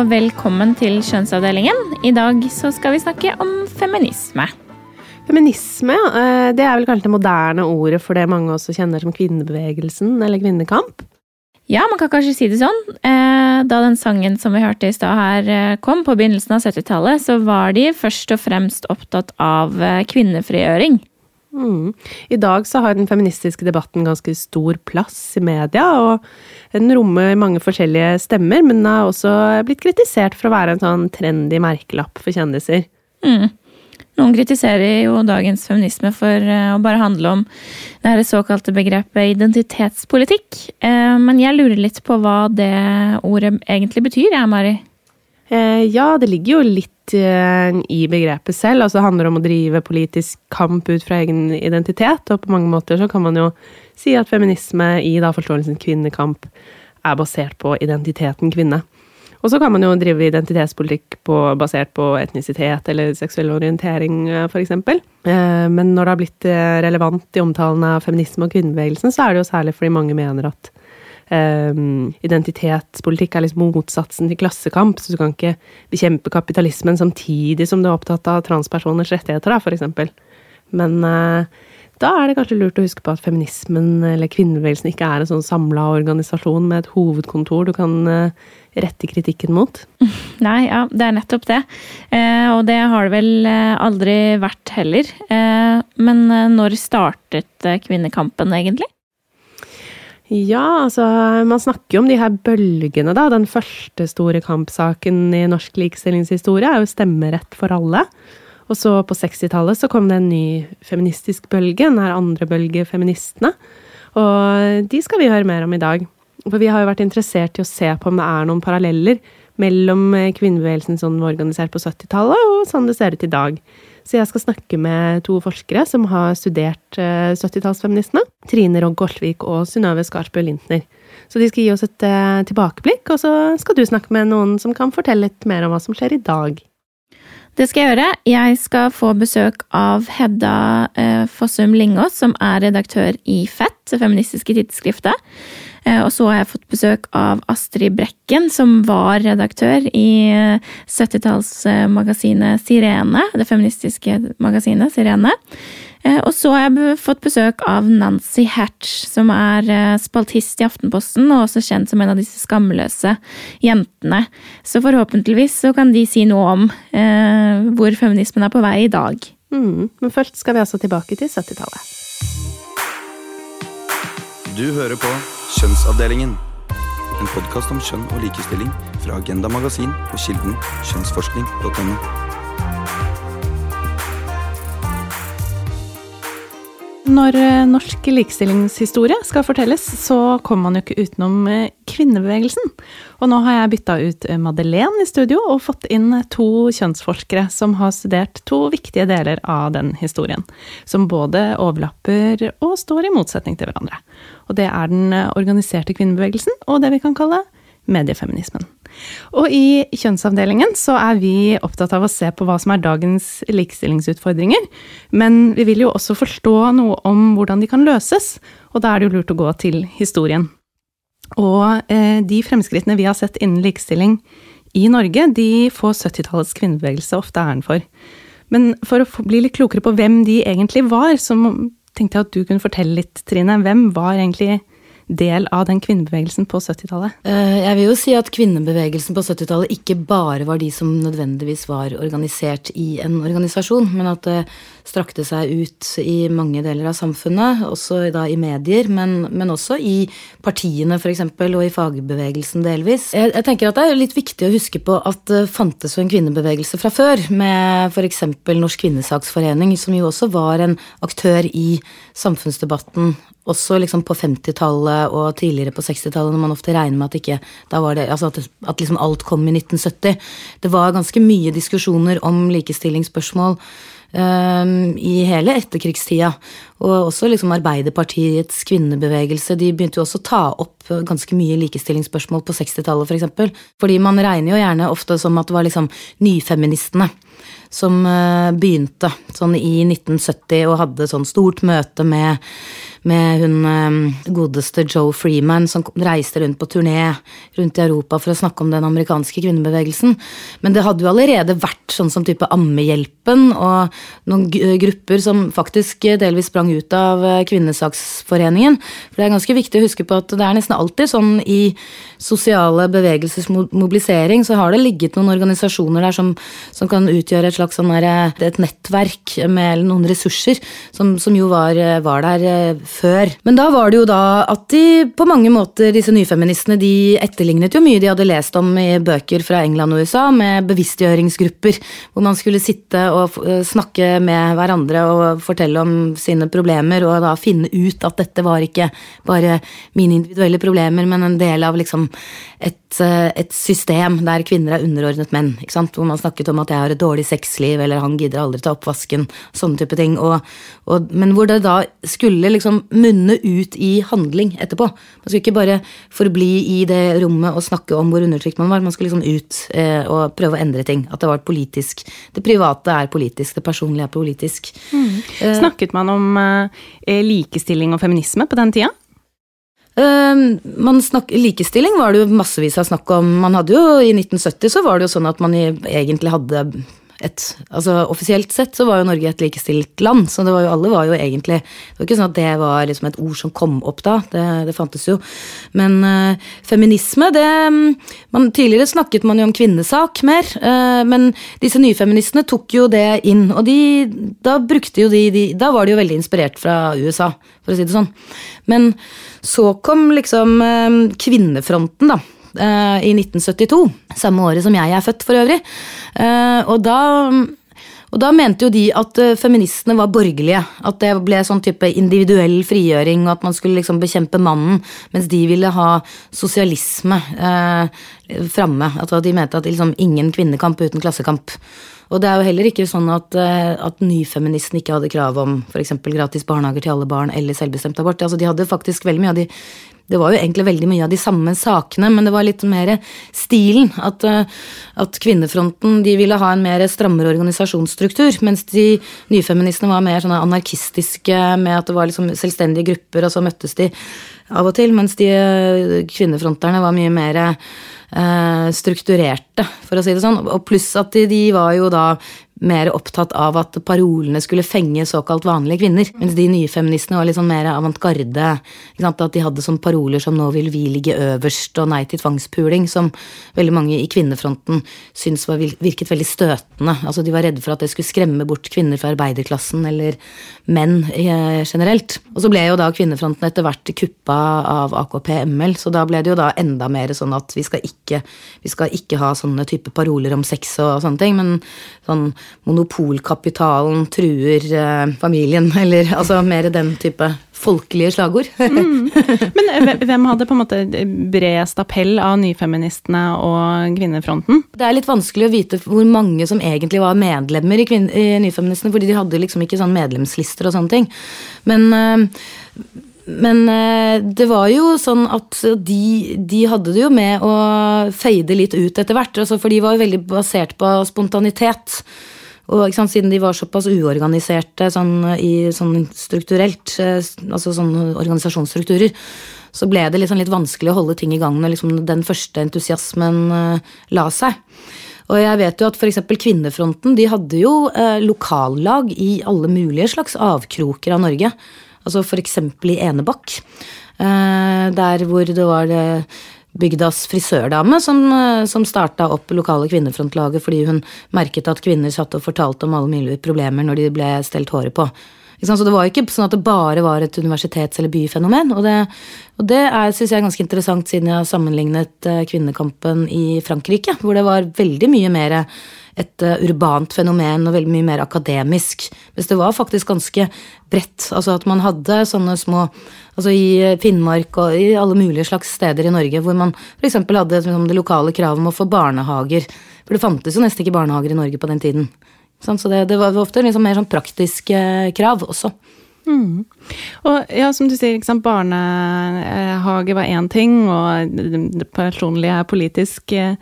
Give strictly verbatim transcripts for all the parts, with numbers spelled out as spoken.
og velkommen til Kjønnsavdelingen. I dag så skal vi snakke om feminisme. Feminisme, det er vel kanskje det moderne ordet for det mange også kjenner som kvinnebevegelsen eller kvinnekamp? Ja, man kan kanskje si det sånn. Da den sangen som vi hørte i stad her kom på begynnelsen av syttitallet, så var de først og fremst opptatt av kvinnefrigjøring. Mm. I dag så har den feministiske debatten ganske stor plass i media, og den rommer mange forskjellige stemmer, men den har også blitt kritisert for å være en sånn trendy merkelapp for kjendiser. Mm. Noen kritiserer jo dagens feminisme for å bare handle om det såkalte begrepet identitetspolitikk, men jeg lurer litt på hva det ordet egentlig betyr, ja, Mari? Ja, det ligger jo litt i begrepet selv, altså det handler om å drive politisk kamp ut fra egen identitet, og på mange måter så kan man jo si at feminisme i da forståelsen kvinnekamp er basert på identiteten kvinne. Og så kan man jo drive identitetspolitikk på, basert på etnisitet eller seksuell orientering, for eksempel. Men når det har blitt relevant i omtalen av feminisme og kvinnebevegelsen, så er det jo særlig fordi mange mener at um, identitetspolitikk er liksom motsatsen til klassekamp, så du kan ikke bekjempe kapitalismen samtidig som du er opptatt av transpersoners rettigheter, da, for eksempel. Men uh, da er det kanskje lurt å huske på at feminismen eller kvinnebevegelsen ikke er en sånn samlet organisasjon med et hovedkontor du kan uh, rette kritikken mot. Nei, ja, det er nettopp det. Eh, og det har det vel aldri vært heller. Eh, men når startet kvinnekampen egentlig? Ja, altså, man snakker jo om de her bølgene da. Den første store kampsaken i norsk likestillingshistorie er jo stemmerett for alle. Og så på sekstitallet så kom det en ny feministisk bølge, den her andre bølge feministene. Og de skal vi høre mer om i dag. For vi har jo vært interessert i å se på om det er noen paralleller mellom kvinnebevegelsen som var organisert på syttitallet og sånn det ser ut i dag. Så jeg skal snakke med to forskere som har studert syttitallsfeministene, Trine Rogg-Gårdsvik og Synnøve Skarpø Lintner. Så de skal gi oss et uh, tilbakeblikk, og så skal du snakke med noen som kan fortelle litt mer om hva som skjer i dag. Det skal jeg gjøre. Jeg skal få besøk av Hedda eh, Fossum Lingås, som er redaktør i Fett, det feministiske tidsskriftet. Eh, og så har jeg fått besøk av Astrid Brekken, som var redaktør i eh, syttitallsmagasinet Sirene, det feministiske magasinet Sirene. Eh, og så har jeg fått besøk av Nancy Hatch, som er eh, spaltist i Aftenposten, og også kjent som en av disse skamløse jentene. Så forhåpentligvis så kan de si noe om eh, hvor feminismen er på vei i dag. Mm, men først skal vi altså tilbake til syttitallet. Du hører på Kjønnsavdelingen, en podcast om kjønn og likestilling fra Agenda Magasin og kilden kjønnsforskning punktum no. Når norsk likestillingshistorie skal fortelles, så kommer man jo ikke utenom kvinnebevegelsen. Og nå har jeg byttet ut Madeleine i studio og fått inn to kjønnsforskere som har studert to viktige deler av den historien, som både overlapper og står i motsetning til hverandre. Og det er den organiserte kvinnebevegelsen og det vi kan kalle mediefeminismen. Og i kjønnsavdelingen så er vi opptatt av å se på hva som er dagens likestillingsutfordringer, men vi vil jo også forstå noe om hvordan de kan løses, og da er det jo lurt å gå til historien. Og eh, de fremskrittene vi har sett innen likestilling i Norge, de får syttitallets kvinnebevegelse ofte æren for. Men for å bli litt klokere på hvem de egentlig var, så tenkte jeg at du kunne fortelle litt, Trine. Hvem var egentlig del av den kvinnebevegelsen på syttitallet? Jeg vil jo si at kvinnebevegelsen på syttitallet ikke bare var de som nødvendigvis var organisert i en organisasjon, men at det strakte seg ut i mange deler av samfunnet, også da i medier, men, men også i partiene for eksempel, og i fagbevegelsen delvis. Jeg, jeg tenker at det er litt viktig å huske på at det fantes jo en kvinnebevegelse fra før, med for eksempel Norsk Kvinnesaksforening, som jo også var en aktør i samfunnsdebatten, også liksom på femtitallet og tidligere på sekstitallet, når man ofte regner med at ikke, da var det, altså at, at liksom alt kom i nitten sytti. Det var ganske mye diskusjoner om likestillingsspørsmål um, i hele etterkrigstida, og også liksom Arbeiderpartiets kvinnebevegelse, de begynte jo også å ta opp ganske mye likestillingsspørsmål på sekstitallet for eksempel, fordi man regner jo gjerne ofte som at det var liksom nyfeministene som begynte sånn i nitten sytti og hadde sånn stort møte med med hun godeste Joe Freeman som reiste rundt på turné rundt i Europa for å snakke om den amerikanske kvinnebevegelsen. Men det hadde jo allerede vært sånn som type Ammehjelpen og noen grupper som faktisk delvis sprang ut av Kvinnesaksforeningen. For det er ganske viktig å huske på at det er nesten alltid sånn i sosiale bevegelsers mobilisering så har det ligget noen organisasjoner der som, som kan utgjøre et slags sånn der, et nettverk med noen ressurser som, som jo var, var der før. Men da var det jo da at de på mange måter, disse nyfeministene, de etterlignet jo mye de hadde lest om i bøker fra England og U S A, med bevisstgjøringsgrupper, hvor man skulle sitte og snakke med hverandre og fortelle om sine problemer, og da finne ut at dette var ikke bare mine individuelle problemer, men en del av liksom et, et system der kvinner er underordnet menn, ikke sant? Hvor man snakket om at jeg har et dårlig sexliv, eller han gidder aldri ta oppvasken, sånne type ting, og, og, men hvor det da skulle liksom munne ut i handling etterpå. Man skulle ikke bare forbli i det rommet og snakke om hvor undertrykt man var, man skulle liksom ut eh, og prøve å endre ting, at det var politisk. Det private er politisk, det personlige er politisk. Mm. Snakket man om eh, likestilling og feminisme på den tida? Uh, man snak, likestilling var det jo massevis av snakk om. Man hadde jo i nitten sytti så var det jo sånn at man i, egentlig hadde et, altså offisielt sett så var jo Norge et likestilt land, så det var jo, alle var jo egentlig, det var ikke sånn at det var liksom et ord som kom opp da, det, det fantes jo. Men uh, feminisme, det, man, tidligere snakket man jo om kvinnesak mer, uh, men disse nyfeministene tok jo det inn, og de, da brukte jo de, de, da var de jo veldig inspirert fra U S A, for å si det sånn. Men så kom liksom uh, kvinnefronten da, i nitten syttito, samme året som jeg er født for øvrig, og da, og da mente jo de at feministene var borgerlige, at det ble sånn type individuell frigjøring, og at man skulle liksom bekjempe mannen, mens de ville ha sosialisme eh, fremme, at de mente at liksom ingen kvinnekamp uten klassekamp. Og det er jo heller ikke sånn at, at nyfeministen ikke hadde krav om for eksempel gratis barnehager til alle barn eller selvbestemt abort. Altså de hadde faktisk veldig mye av de, det var jo egentlig veldig mye av de samme sakene, men det var litt mer stilen, at, at kvinnefronten, de ville ha en mer strammere organisasjonsstruktur, mens de nyfeministene var mer sånne anarkistiske, med at det var liksom selvstendige grupper, og så møttes de av og til, mens de kvinnefronterne var mye mer strukturerte, for å si det sånn, og pluss at de, de var jo da mer opptatt av at parolene skulle fenge såkalt vanlige kvinner, mens de nye feministene var litt sånn mer avantgarde, ikke sant? At de hadde sånn paroler som nå vil vi ligge øverst, og nei til tvangspuling, som veldig mange i kvinnefronten syntes var, virket veldig støtende. Altså de var redde for at det skulle skremme bort kvinner fra arbeiderklassen, eller menn generelt. Og så ble jo da kvinnefronten etter hvert kuppa av A K P M L, så da ble det jo da enda mer sånn at vi skal ikke, vi skal ikke ha sånne type paroler om sex og sånne ting, men sånn monopolkapitalen truer eh, familien, eller altså mer den type folkelige slagord. mm. Men hvem hadde på en måte bredest appell av nyfeministene og kvinnefronten? Det er litt vanskelig å vite hvor mange som egentlig var medlemmer i, kvin- i nyfeministene, fordi de hadde liksom ikke sånn medlemslister og sånne ting. Men eh, Men det var jo sånn at de, de hadde det jo med å fade litt ut etter hvert, altså for de var jo veldig basert på spontanitet, og ikke sant, siden de var såpass uorganiserte sånn, i, sånn strukturelt, altså sånn organisasjonsstrukturer, så ble det liksom litt vanskelig å holde ting i gang når liksom den første entusiasmen la seg. Og jeg vet jo at for eksempel Kvinnefronten, de hadde jo eh, lokallag i alle mulige slags avkroker av Norge. Altså for eksempel i Enebakk, der hvor det var bygdas frisørdame som, som startet opp lokale kvinnefrontlaget fordi hun merket at kvinner satt og fortalte om alle mulige problemer når de ble stelt håret på. Så det var jo ikke sånn at det bare var et universitets- eller byfenomen, og det, og det er, synes jeg er ganske interessant siden jeg har sammenlignet kvinnekampen i Frankrike, hvor det var veldig mye mer et urbant fenomen og veldig mye mer akademisk, hvis det var faktisk ganske bredt, altså at man hadde sånne små, altså i Finnmark og i alle mulige slags steder i Norge, hvor man for eksempel hadde det lokale kravet om å få barnehager, for det fantes jo nesten ikke barnehager i Norge på den tiden. Så det, det var ofte liksom mer sånn praktiske krav også. Mm. Og ja, som du sier, ikke sant, barnehage var en ting, og det personlige politisk eh,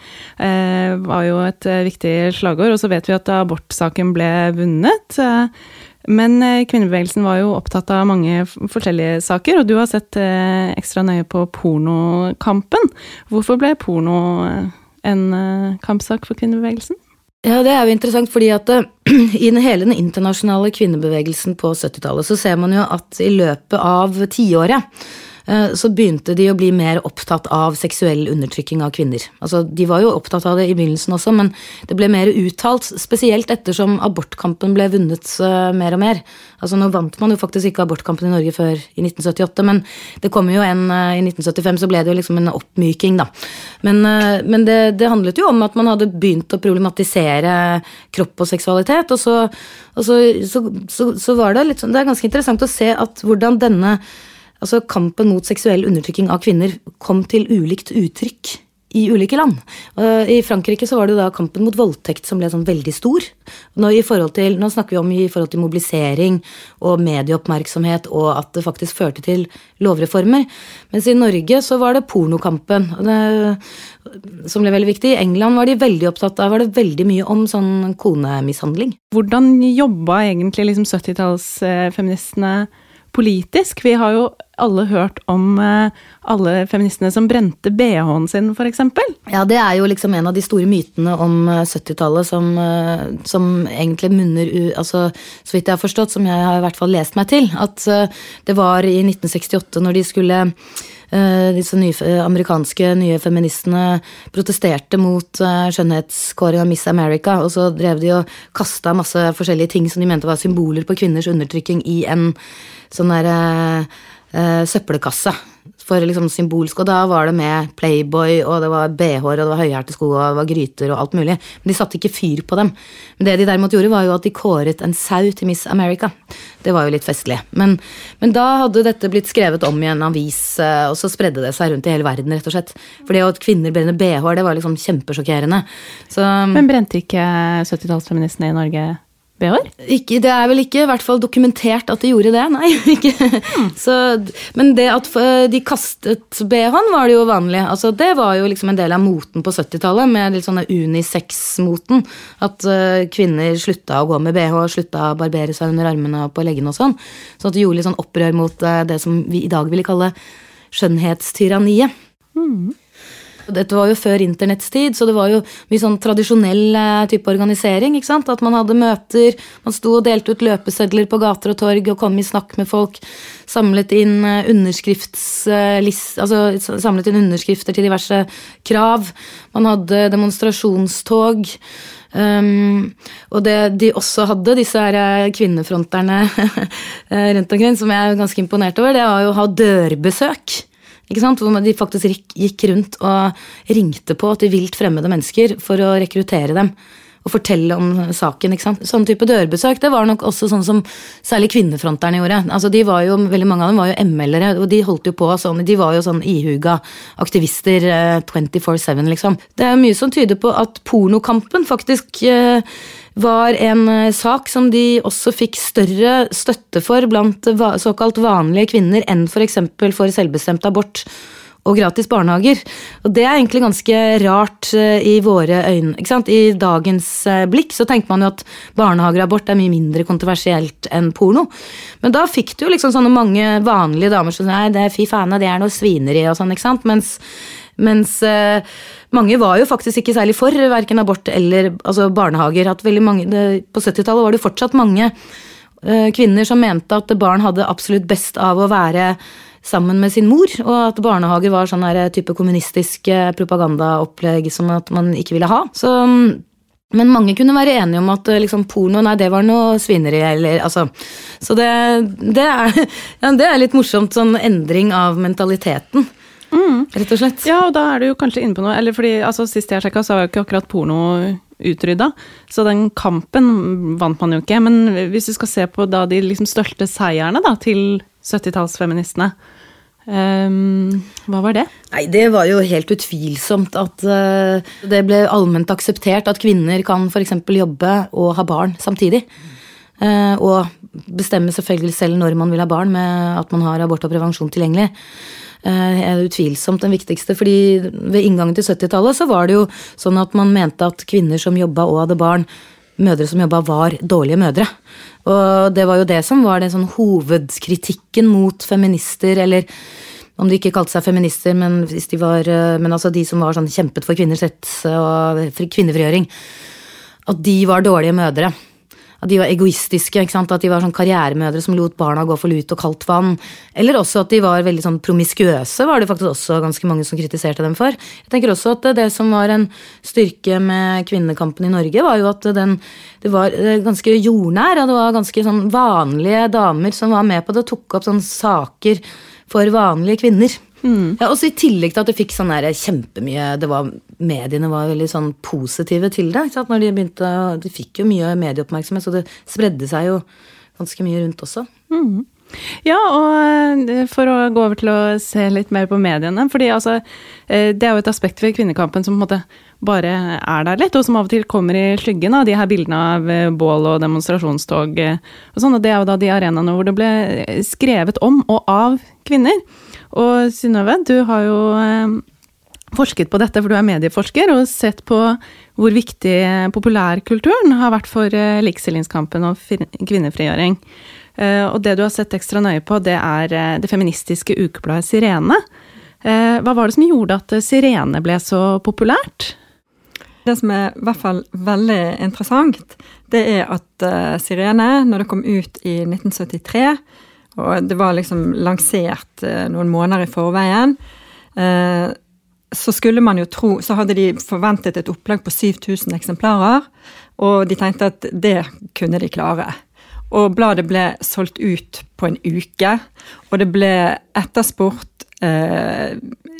var jo et viktig slagord, og så vet vi at abortsaken ble vunnet. Men kvinnebevegelsen var jo opptatt av mange forskjellige saker, og du har sett eh, ekstra nøye på pornokampen. Hvorfor ble porno en eh, kampsak for kvinnebevegelsen? Ja, det er jo interessant, fordi at uh, i den hele den internasjonale kvinnebevegelsen på syttitallet så ser man jo at i løpet av tiåret uh, så begynte de å bli mer opptatt av seksuell undertrykking av kvinner. Altså, de var jo opptatt av det i begynnelsen også, men det ble mer uttalt, spesielt ettersom abortkampen ble vunnet uh, mer og mer. Altså, nå vant man jo faktisk ikke abortkampen i Norge før i nitten syttiåtte, men det kom jo en uh, i nitten syttifem, så ble det jo liksom en oppmyking da. Men, uh, men det, det handlet jo om at man hadde begynt å problematisere kropp og seksualitet, og så, og så, så, så, så var det litt sånn, det er ganske interessant å se at hvordan denne, altså kampen mot seksuell undertrykking av kvinner kom til ulikt uttrykk i ulike land. I Frankrike så var det da kampen mot voldtekt som ble sånn veldig stor. Nå, i forhold til, nå snakker vi om i forhold til mobilisering og medieoppmerksomhet, og at det faktisk førte til lovreformer. Mens i Norge så var det pornokampen det, som ble veldig viktig. I England var de veldig opptatt av, var det veldig mye om sånn konemishandling. Hvordan jobba egentlig liksom syttitallsfeministene politisk? Vi har jo alle hørt om alle feministene som brente B H-en sin, for eksempel. Ja, det er jo liksom en av de store mytene om syttitallet som, som egentlig munner, altså, så vidt jeg har forstått, som jeg har i hvert fall lest meg til, at det var i nitten sekstiåtte når de skulle disse nye, amerikanske nye feministene protesterte mot skjønnhetskåring av Miss America, og så drev de og kastet masse forskjellige ting som de mente var symboler på kvinners undertrykking i en sånn der uh, søppelkasse for liksom symbolsk, og da var det med Playboy, og det var B H-er, og det var høyhælte sko, og det var gryter og alt mulig, men de satte ikke fyr på dem. Men det de derimot gjorde var jo at de kåret en sau til Miss America. Det var jo litt festlig. Men, men da hadde dette blitt skrevet om i en avis, og så spredde det seg rundt i hele verden, rett og slett. For det at kvinner brenner B H-er, det var liksom kjempesjokkerende. Så, men brente ikke syttitallsfeministene i Norge B H-er? Ikke, det er vel ikke i hvert fall dokumentert at de gjorde det, nei. Ikke. Mm. Så, men det at de kastet B H-en var det jo vanlig. Altså, det var jo liksom en del av moten på syttitallet, med litt sånne unisex-moten. At uh, kvinner slutta å gå med B H, slutta å barbere seg under armene og på leggene og sånn. Så at de gjorde litt sånn opprør mot uh, det som vi i dag ville kalle skjønnhetstyranniet. Mm. Dette var jo før internettstid, så det var jo mye sånn tradisjonell type organisering, ikke sant? At man hadde møter, man sto og delte ut løpesedler på gater og torg og kom i snakk med folk, samlet inn underskriftslist, altså samlet inn underskrifter til diverse krav. Man hadde demonstrasjonstog, um, og det de også hadde, disse her kvinnefronterne rundt omkring, som jeg er ganske imponert over, det var jo å ha dørbesøk. Ikke sant? Hvor de faktisk gikk rundt og ringte på til vilt fremmede mennesker for å rekruttere dem og fortelle om saken, ikke sant? Sånn type dørbesøk, det var nok også sånn som særlig kvinnefronterne gjorde. Altså de var jo, veldig mange av dem var jo M L-ere, og de holdt jo på sånn, de var jo sånn ihuga aktivister twenty-four seven, liksom. Det er mye som tyder på at pornokampen faktisk eh, var en sak som de også fikk større støtte for blant såkalt vanlige kvinner enn for eksempel for selvbestemt abort og gratis barnehager. Og det er egentlig ganske rart i våre øyne, ikke sant? I dagens blikk så tenker man jo at barnehager og abort er mye mindre kontroversielt enn porno. Men da fikk du jo liksom sånne mange vanlige damer som nei, det er fy faen, det er noe svineri og sånn, ikke sant? Mens Mens eh, mange var jo faktisk ikke særlig for hverken abort eller altså barnehager. At veldig mange, det, på syttitallet var det fortsatt mange eh, kvinner som mente at barn hadde absolutt best av å være sammen med sin mor, og at barnehager var sånn her type kommunistisk propagandaopplegg som at man ikke ville ha. Så, men mange kunne være enige om at liksom, porno, nei, det var noe svineri, eller altså. Så det, det, er, ja, det er litt morsomt, sånn endring av mentaliteten. Mm. Rett og slett. Ja, og da er du jo kanskje inne på noe, eller fordi, altså sist jeg sjekket så var jo ikke akkurat porno utrydda, så den kampen vant man jo ikke, men hvis du skal se på da de liksom største seierne da, til syttitallsfeministene, um, hva var det? Nei, det var jo helt utvilsomt at uh, det ble allment akseptert at kvinner kan for eksempel jobbe og ha barn samtidig. eh, og bestemme selvfølgelig selv når man vil ha barn med at man har abort og prevensjon tilgjengelig, eh, er utvilsomt den viktigste, fordi ved inngangen til syttitallet så var det jo sånn at man mente at kvinner som jobbet og hadde barn, mødre som jobbet var dårlige mødre. Og det var jo det som var den sånn hovedkritikken mot feminister, eller om de ikke kalte seg feminister, men, hvis de var, men altså de som var sånn kjempet for kvinners rett og kvinnefrigjøring, at de var dårlige mødre. At de var egoistiske, ikke sant? At de var sånn karrieremødre som lot barna gå for lut og kaldt vann. Eller også at de var veldig sånn promiskuøse, var det faktisk også ganske mange som kritiserte dem for. Jeg tenker også at det som var en styrke med kvinnekampen i Norge, var jo at den, det var ganske jordnær, og det var ganske sånn vanlige damer som var med på det, og tok opp sånne saker for vanlige kvinner. Mm. Ja, også i tillegg til at det fikk sånn der kjempemye, det var, mediene var veldig sånn positive til det, ikke sant? Når de begynte, de fikk jo mye medieoppmerksomhet, så det spredde seg jo ganske mye rundt også. Mm. Ja, og for å gå over til å se litt mer på mediene, fordi altså, det er jo et aspekt ved kvinnekampen som på en måte bare er der litt, og som av og til kommer i skyggen av de her bildene av bål og demonstrasjonstog og sånn, og det er jo da de arenaene hvor det ble skrevet om og av kvinner. Og Synnøve, du har jo eh, forsket på dette, for du er medieforsker, og sett på hvor viktig populærkulturen har vært for eh, likestillingskampen og kvinnefrigjøring. Eh, og det du har sett ekstra nøye på, det er eh, det feministiske ukebladet Sirene. Eh, hva var det som gjorde at Sirene ble så populært? Det som er i hvert fall veldig interessant, det er at uh, Sirene, når det kom ut i nitten syttitre, og det var liksom lansert uh, noen måneder i forveien, uh, så skulle man jo tro, så hadde de forventet et opplag på syv tusen eksemplarer, og de tenkte at det kunne de klare. Og bladet ble solgt ut på en uke, og det ble etterspurt uh,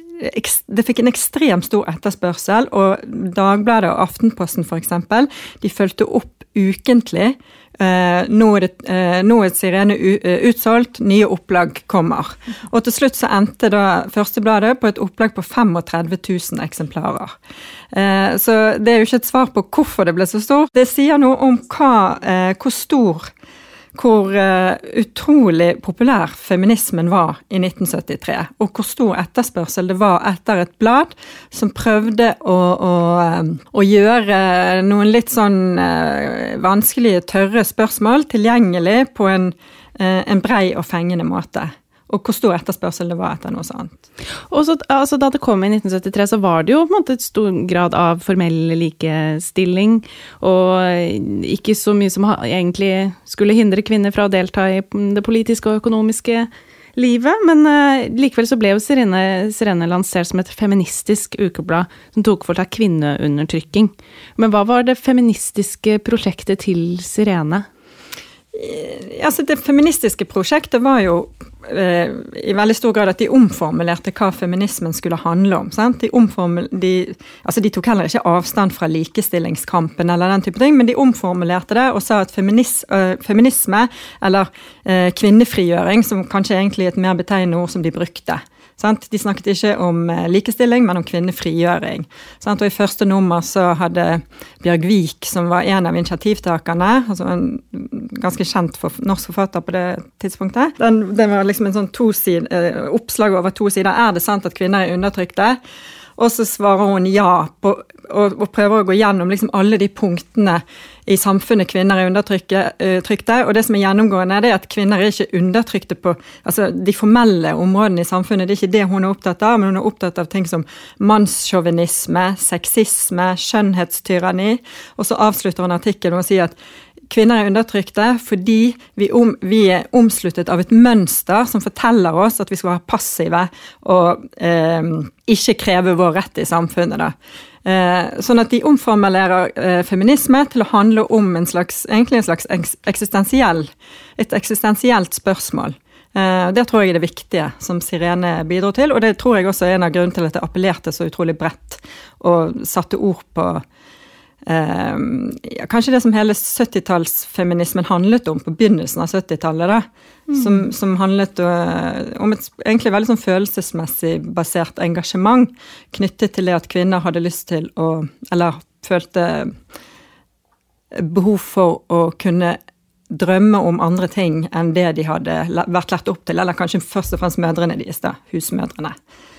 det fikk en ekstremt stor etterspørsel, og Dagbladet og Aftenposten for eksempel, de følte opp ukentlig. Eh, nå, er det, eh, nå er Sirene utsolgt, nye opplag kommer. Og til slutt så endte da første bladet på et opplag på trettifem tusen eksemplarer. Eh, så det er jo ikke et svar på hvorfor det ble så stort. Det sier noe om hva, eh, hvor stor hvor uh, utrolig populær feminismen var i nitten syttitre, og hvor stor etterspørsel det var etter et blad som prøvde å, å, å gjøre noen litt sånn uh, vanskelige, tørre spørsmål tilgjengelig på en, uh, en brei og fengende måte. Og hvor stor etterspørsel det var etter noe sånt. Og så, altså, da det kom i nitten syttitre, så var det jo på en måte et stor grad av formell likestilling, og ikke så mye som egentlig skulle hindre kvinner fra å delta i det politiske og økonomiske livet, men uh, likevel så ble jo Sirene, Sirene lansert som et feministisk ukeblad som tok for seg kvinneundertrykking. Men hva var det feministiske prosjektet til Sirene? Altså det feministiske prosjektet var jo eh, i veldig stor grad at de omformulerte hva feminismen skulle handle om. Sant? De, omformul- de, altså de tok heller ikke avstand fra likestillingskampen eller den type ting, men de omformulerte det og sa at feminis, øh, feminisme eller øh, kvinnefrigjøring, som kanskje egentlig er et mer betegnende ord som de brukte. Sant? De snakket ikke om likestilling, men om kvinnefrigjøring. Sant? Og i første nummer så hadde Bjørg Vik, som var en av initiativtakerne, altså en ganske kjent for norsk forfatter på det tidspunktet, den, den var liksom en sånn to side, oppslag over to sider. Er det sant at kvinner er undertrykte? Og så svarer hun ja, på, og, og prøver å gå gjennom liksom alle de punktene i samfunnet kvinner er undertrykte, og det som er gjennomgående er det at kvinner er ikke undertrykte på altså de formelle områdene i samfunnet, det er ikke det hun er opptatt av, men hun er opptatt av ting som mannssjåvinisme, sexisme, skjønnhetstyranni, og så avslutter hun artikkelen og sier at kvinner er undertrykte fordi vi, om, vi er omsluttet av et mønster som forteller oss at vi skal være passive og eh, ikke kreve vår rett i samfunnet. Da. Eh, sånn at de omformulerer eh, feminisme til å handle om en slags, egentlig en slags eksistensiell, et eksistensielt spørsmål. Eh, det tror jeg er det viktige som Sirene bidrar til, og det tror jeg også er en av grunnen til at det appellerte så utrolig bredt og satte ord på Uh, ja, kanskje det som hele syttitalsfeminismen handlet om på begynnelsen av syttitallet da, mm. som, som handlet uh, om et egentlig veldig sånn følelsesmessig basert engasjement knyttet til det at kvinner hadde lyst til å, eller følte behov for å kunne drømme om andre ting enn det de hadde vært lært opp til, eller kanskje først og fremst mødrene deres da, husmødrene.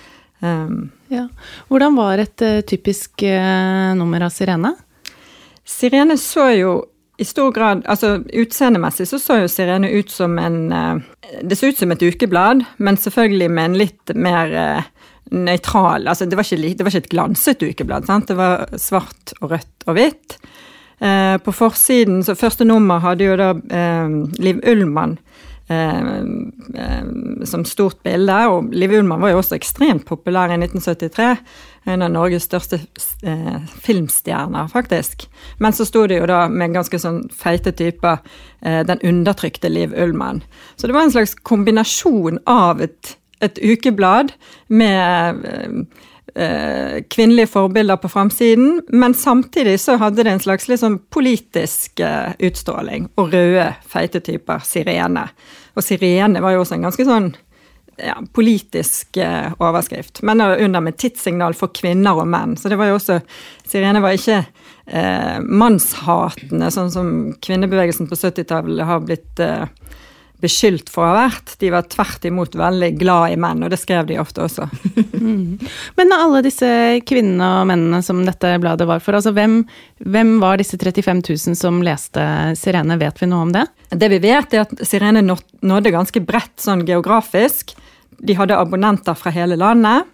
Um, ja. Hvordan var et uh, typisk uh, nummer av Sirene? Sirene så jo i stor grad, altså utseendemessig så så jo Sirene ut som en, uh, det så ut som et ukeblad, men selvfølgelig med en litt mer uh, nøytral, altså det var, ikke, det var ikke et glanset ukeblad, sant? Det var svart og rødt og hvitt. Uh, på forsiden, så første nummer hadde jo da uh, Liv Ullmann Eh, eh, som stort bilde, og Liv Ullmann var jo også ekstremt populær i nitten syttitre, en av Norges største eh, filmstjerner faktisk, men så stod det jo da med ganske sånn feite typer eh, den undertrykte Liv Ullmann, så det var en slags kombinasjon av et, et ukeblad med eh, Eh, kvinnelige forbilder på framsiden, men samtidig så hadde det en slags liksom politisk eh, utstråling, og røde, feite typer Sirene. Og Sirene var jo også en ganske sånn ja, politisk eh, overskrift, men under med tidssignal for kvinner og menn, så det var jo også, Sirene var ikke eh, mannshatende, sånn som kvinnebevegelsen på syttitallet har blitt eh, beskyldt for å ha vært. De var tvert imot veldig glad i menn, og det skrev de ofte også. Mm. Men alle disse kvinnene og mennene som dette bladet var for, altså hvem, hvem var disse trettifem tusen som leste Sirene? Vet vi noe om det? Det vi vet er at Sirene nådde ganske bredt sånn geografisk. De hadde abonnenter fra hele landet,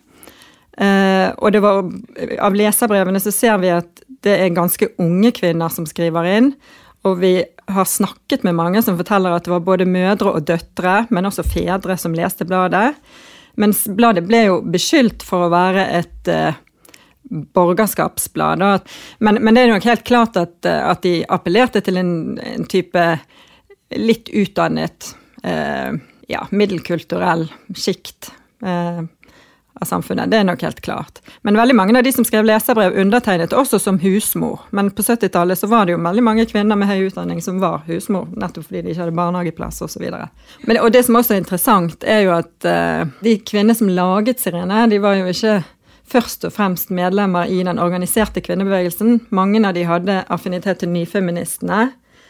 uh, og det var, av leserbrevene så ser vi at det er ganske unge kvinner som skriver inn, og vi har snakket med mange som forteller at det var både mødre og døtre, men også fedre som leste bladet. Mens bladet ble jo beskyldt for å være et uh, borgerskapsblad. Men, men det er nok helt klart at, at de appellerte til en, en type litt utdannet, uh, ja, middelkulturell skikt uh, av samfunnet. Det er nok helt klart. Men veldig mange av de som skrev leserbrev undertegnet også som husmor. Men på syttitallet så var det jo veldig mange kvinner med høy utdanning som var husmor, nettopp fordi de ikke hadde barnehageplass og så videre. Men, og det som også er interessant er jo at uh, de kvinner som laget Sirene, de var jo ikke først og fremst medlemmer i den organiserte kvinnebevegelsen. Mange av de hadde affinitet til nyfeministene.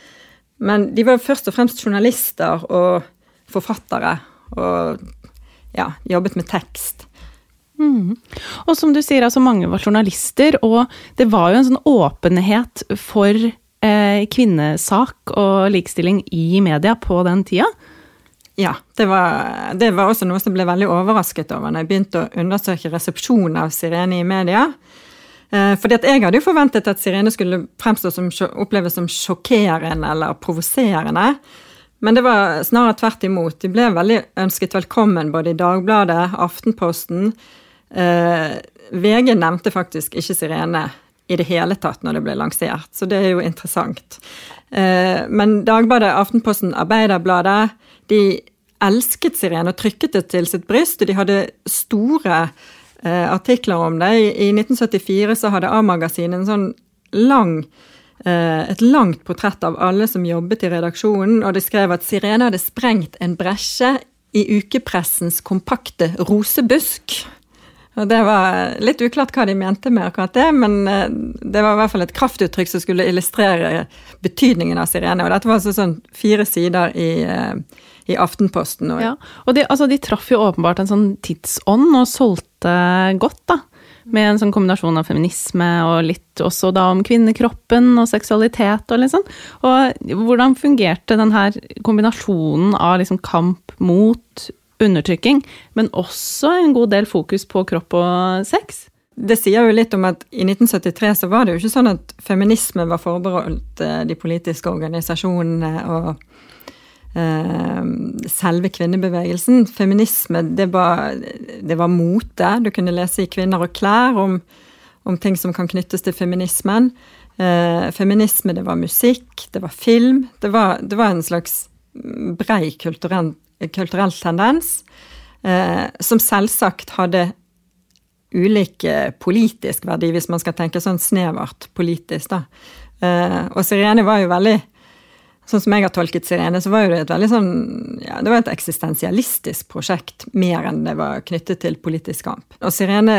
Men de var først og fremst journalister og forfattere og ja, jobbet med tekst. Mm. Og som du sier, altså mange var journalister, og det var jo en sånn åpenhet for eh, kvinnesak og likestilling i media på den tida. Ja, det var, det var også noe som ble veldig overrasket over når jeg begynte å undersøke resepsjonen av Sirene i media. Eh, fordi at jeg hadde jo forventet at Sirene skulle fremstå som, oppleves som sjokkerende eller provoserende, men det var snarere tvert imot. De ble veldig ønsket velkommen både i Dagbladet, Aftenposten. Eh, V G nevnte faktisk ikke Sirene i det hele tatt når det ble lansert, så det er jo interessant. Eh, men Dagbladet, Aftenposten, Arbeiderbladet, de elsket Sirene og trykket det til sitt bryst, og de hadde store eh, artikler om det. I, i nitten syttifire så hadde A-magasinet en sånn lang et langt portrett av alle som jobbet i redaksjonen, og de skrev at Sirene hadde sprengt en bresje i ukepressens kompakte rosebusk. Og det var litt uklart hva de mente med akkurat det, men det var i hvert fall et kraftuttrykk som skulle illustrere betydningen av Sirene, og dette var altså sånn fire sider i, i Aftenposten. Og, ja, og de, altså, de traff jo åpenbart en sånn tidsånd og solgte godt da, med en sånn kombinasjon av feminisme og litt også da om kvinnekroppen og seksualitet og litt sånn. Og hvordan fungerte den her kombinasjonen av liksom kamp mot undertrykking, men også en god del fokus på kropp og sex? Det sier jo litt om at i nitten syttitre så var det jo ikke sånn at feminisme var forbeholdt de politiske organisasjonene og selve kvinnebevegelsen. Feminisme, det var, det var mote. Du kunne lese i Kvinner og klær om, om ting som kan knyttes til feminismen. Eh, feminisme, det var musikk, det var film, det var, det var en slags brei kulturell, kulturell tendens, eh, som selvsagt hadde ulik politisk verdi, hvis man skal tenke sånn snevert politisk da. Eh, og Sirene var jo veldig sånn som jeg har tolket Sirene, så var jo det et veldig sånn, ja, det var et eksistensialistisk prosjekt, mer enn det var knyttet til politisk kamp. Og Sirene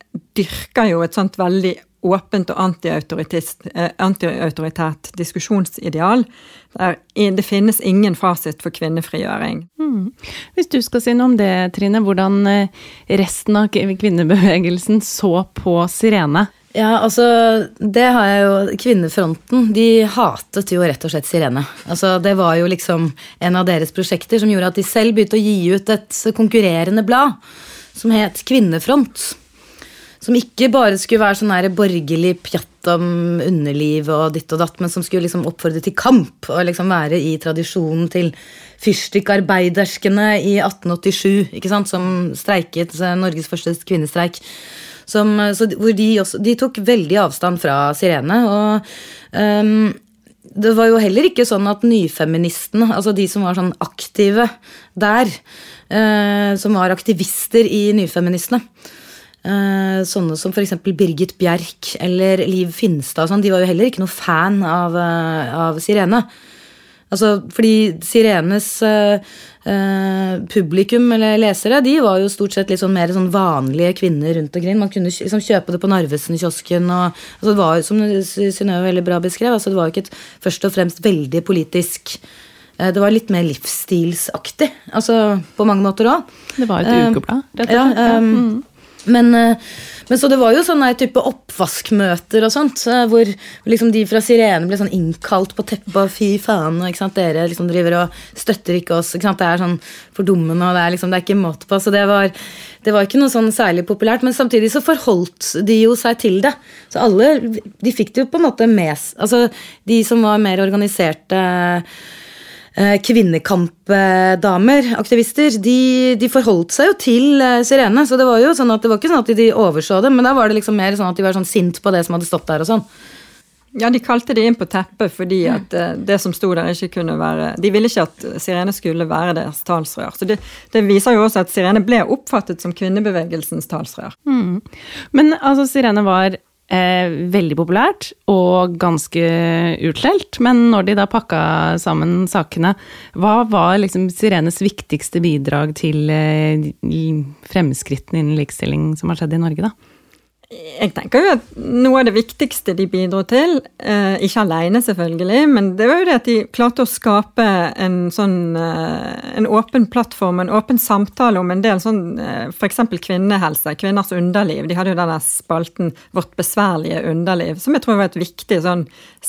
dyrker jo et sånt veldig åpent og anti-autoritært diskusjonsideal. Der det finnes ingen fasit for kvinnefrigjøring. Mm. Hvis du skal si noe om det, Trine, hvordan resten av kvinnebevegelsen så på Sirene? Ja, altså, det har jeg jo, kvinnefronten, de hatet jo rett og slett Sirene. Altså, det var jo liksom en av deres prosjekter som gjorde at de selv begynte å gi ut et konkurrerende blad, som het Kvinnefront. Som ikke bare skulle være sånn her borgerlig pjatt om underliv og ditt og datt, men som skulle liksom oppfordre til kamp, og liksom være i tradisjonen til fyrstikkarbeiderskene i atten åttisju, ikke sant, som streiket, Norges første kvinnestreik. Som, så, hvor de, også, de tok veldig avstand fra Sirene, og um, det var jo heller ikke sånn at nyfeministene, altså de som var sånn aktive der, uh, som var aktivister i nyfeministene, uh, sånne som for eksempel Birgit Bjerk eller Liv Finstad, sånn, de var jo heller ikke noe fan av, uh, av Sirene. Altså, fordi Sirenes uh, uh, publikum eller lesere, de var jo stort sett litt sånn mer sånn vanlige kvinner rundt omkring. Man kunne liksom kjøpe det på Narvesen-kiosken, og altså, det var jo, som Synnøve veldig bra beskrev, altså, det var jo ikke et, først og fremst veldig politisk, uh, det var litt mer livsstilsaktig, altså på mange måter også. Det var et uh, ukeblad, rett og slett. Ja, um, mm. Men, men så det var jo sånne type oppvaskmøter og sånt, hvor liksom de fra Sirene ble sånn innkalt på teppet og fy faen, ikke sant, dere liksom driver og støtter ikke oss, ikke sant, det er sånn fordummende, og det er liksom, det er ikke måte på, så det var, det var ikke noe sånn særlig populært, men samtidig så forholdt de jo seg til det, så alle, de fikk det jo på en måte med, altså de som var mer organiserte kvinnekampdamer, aktivister, de, de forholdt seg jo til Sirene, så det var jo sånn at det var ikke sånn at de overså det, men da var det liksom mer sånn at de var sånn sint på det som hadde stått der og sånn. Ja, de kalte det inn på teppet fordi at det som stod der ikke kunne være, de ville ikke at Sirene skulle være deres talsrør, så det, det viser jo også at Sirene ble oppfattet som kvinnebevegelsens talsrør. Mm. Men altså Sirene var Eh, veldig populært og ganske utskjelt, men når de da pakka sammen sakene, hva var liksom Sirenes viktigste bidrag til eh, fremskrittene innen likestilling som har skjedd i Norge da? Jeg tenker jo at noe av det viktigste de bidro til, eh, ikke alene selvfølgelig, men det var jo det at de klarte å skape en sånn, eh, en åpen plattform, en åpen samtale om en del sånn, eh, for eksempel kvinnehelse, kvinners underliv. De hadde jo denne spalten Vårt besværlige underliv, som jeg tror var et viktig sånn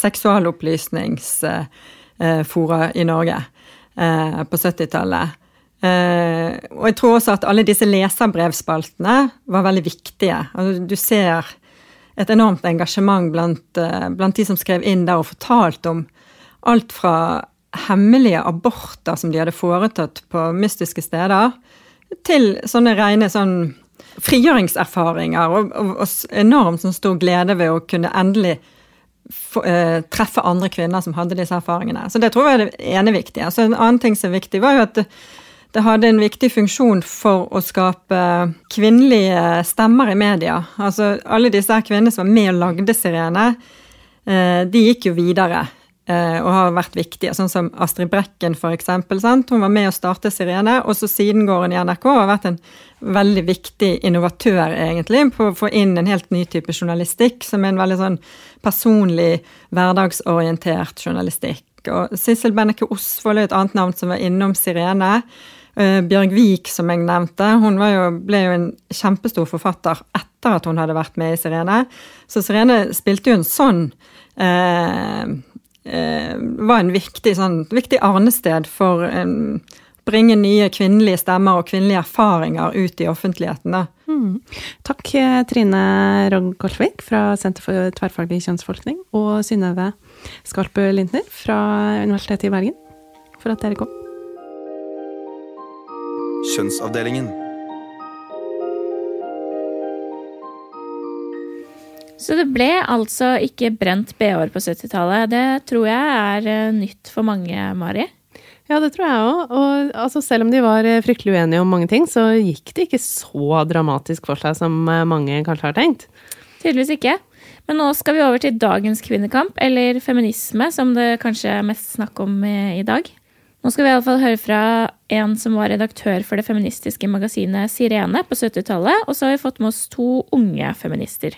seksualopplysningsfora eh, i Norge eh, på syttitallet. Uh, og jeg tror også at alle disse leserbrevspaltene var veldig viktige. Altså, du ser et enormt engasjement blant, uh, blant de som skrev inn der og fortalte om alt fra hemmelige aborter som de hadde foretatt på mystiske steder, til sånne rene sånn frigjøringserfaringer og, og, og enormt sånn stor glede ved å kunne endelig for, uh, treffe andre kvinner som hadde disse erfaringene. Så det tror jeg er det ene viktige. Så en annen ting som er viktig var jo at det hadde en viktig funksjon for å skape kvinnelige stemmer i media. Altså alle disse kvinnene som var med og lagde Sirene, de gikk jo videre og har vært viktige. Sånn som Astrid Brekken for eksempel, sant? Hun var med å starte Sirene, og så siden går hun i N R K og har vært en veldig viktig innovatør egentlig, på å få inn en helt ny type journalistikk, som er en veldig sånn personlig, hverdagsorientert journalistikk. Og Sissel Benneke Osvold er et annet navn som var innom Sirene. Uh, Bjørg Vik, som jeg nevnte, hun var jo, ble jo en kjempestor forfatter etter at hun hadde vært med i Sirene. Så Sirene spilte jo en sånn, uh, uh, var en viktig, sånn, viktig arnested for å um, bringe nye kvinnelige stemmer og kvinnelige erfaringer ut i offentligheten. Mm. Takk Trine Rogn Korsvik fra Senter for tverrfaglig kjønnsforskning og Synnøve Skarpe Lintner fra Universitetet i Bergen for at dere kom. Kjønnsavdelingen. Så det ble altså ikke brent B H-er på syttitallet. Det tror jeg er nytt for mange, Mari. Ja, det tror jeg også. Og altså, selv om de var fryktelig uenige om mange ting, så gikk det ikke så dramatisk for seg som mange kanskje har tenkt. Tydeligvis ikke. Men nå skal vi over til dagens kvinnekamp, eller feminisme, som det kanskje er mest snakk om i dag. Nå skal vi i alle fall høre fra en som var redaktør for det feministiske magasinet Sirene på syttitallet, og så har vi fått med oss to unge feminister.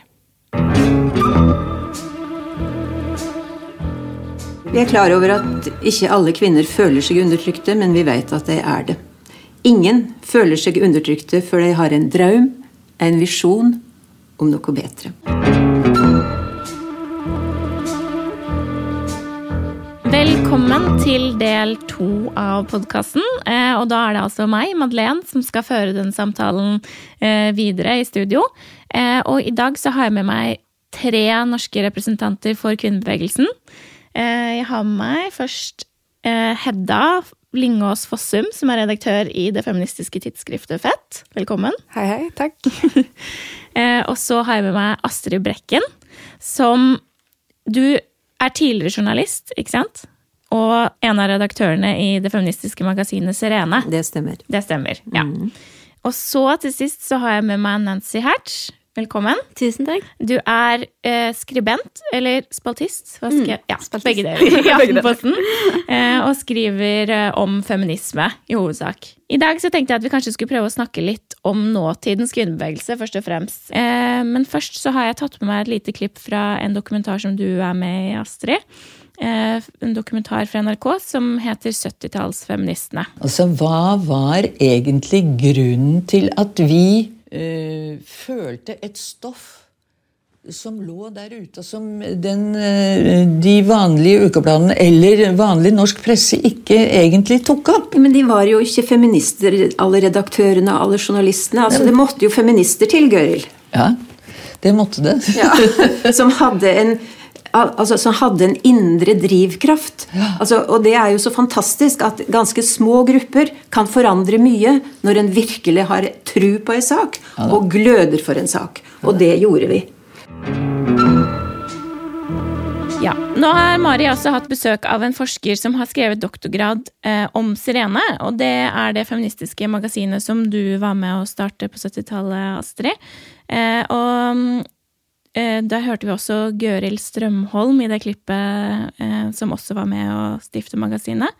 Vi er klar over at ikke alle kvinner føler seg undertrykte, men vi vet at de er det. Ingen føler seg undertrykte før de har en drøm, en visjon om noe bedre. Velkommen til del to av podcasten, og da er det altså meg, Madeleine, som skal føre den samtalen videre i studio. Og i dag så har jeg med meg tre norske representanter for kvinnebevegelsen. Jeg har med meg først Hedda Lingås Fossum, som er redaktør i det feministiske tidsskriftet Fett. Velkommen. Hei, hei, takk. Og så har jeg med meg Astrid Brekken, som du er tidligere journalist, ikke sant? Og en av redaktørene i det feministiske magasinet Sirene. Det stemmer. Det stemmer, ja. Mm. Og så til sist så har jeg med meg Nancy Hertz. Velkommen. Tusen takk. Du er eh, skribent, eller spaltist, hva skal jeg? Ja, spaltist. Begge deler i Aftenposten, eh, og skriver eh, om feminisme i hovedsak. I dag så tenkte jeg at vi kanskje skulle prøve å snakke litt om nåtidens kvinnebevegelse, først og fremst. Eh, men først så har jeg tatt med meg et lite klipp fra en dokumentar som du er med i, Astrid. Eh, en dokumentar fra N R K som heter syttitallsfeministene. Altså, hva var egentlig grunnen til at vi Uh, følte et stoff som lå der ute, som den, uh, de vanlige ukebladene eller vanlig norsk presse ikke egentlig tok opp. Men de var jo ikke feminister, alle redaktørene, alle journalistene. Altså, det måtte jo feminister til, Gøril. Ja, det måtte det. Ja, som hadde en Altså, som hadde en indre drivkraft. Ja. Altså, og det er jo så fantastisk at ganske små grupper kan forandre mye når en virkelig har tro på en sak, ja, og gløder for en sak. Og det gjorde vi. Ja, nå har Mari også hatt besøk av en forsker som har skrevet doktorgrad eh, om Sirene, og det er det feministiske magasinet som du var med å starte på syttitallet, Astrid. Eh, og der hørte vi også Gøril Strømholm i det klippet eh, som også var med å stifte magasinet.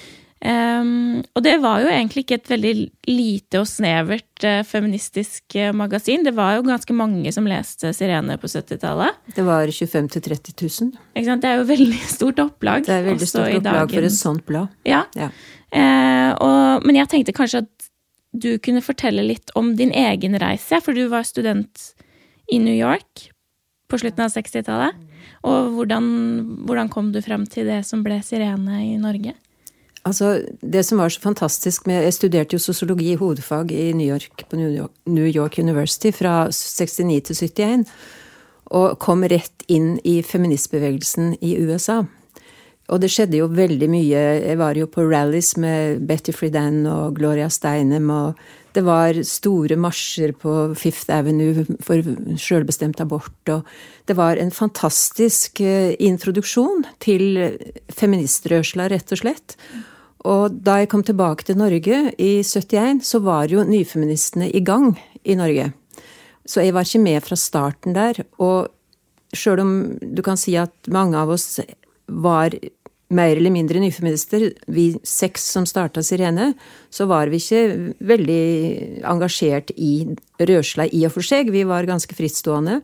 Um, og det var jo egentlig ikke et veldig lite og snevert eh, feministisk eh, magasin. Det var jo ganske mange som leste Sirene på syttitallet. Det var tjuefem til tretti tusen. Ikke sant? Det er jo veldig stort opplag. Det er veldig stort opplag for et sånt blad. Ja, ja. Eh, og, men jeg tenkte kanskje at du kunne fortelle litt om din egen reise, for du var student i New York på slutten av sekstitallet. Og hvordan, hvordan kom du frem til det som ble Sirene i Norge? Altså, det som var så fantastisk med, jeg studerte jo sosiologi i hovedfag i New York, på New York, New York University fra sekstini til syttien, og kom rett inn i feministbevegelsen i U S A. Og det skjedde jo veldig mye. Jeg var jo på rallies med Betty Friedan og Gloria Steinem, og det var store marsjer på Fifth Avenue for selvbestemt abort, og det var en fantastisk introduksjon til feministrørsla, rett og slett. Og da jeg kom tilbake til Norge i syttien, så var jo nyfeministene i gang i Norge. Så jeg var ikke med fra starten der, og selv om du kan si at mange av oss var mer eller mindre nyfeminister, vi seks som startet Sirene, så var vi ikke veldig engasjert i rørsla i og for seg. Vi var ganske frittstående.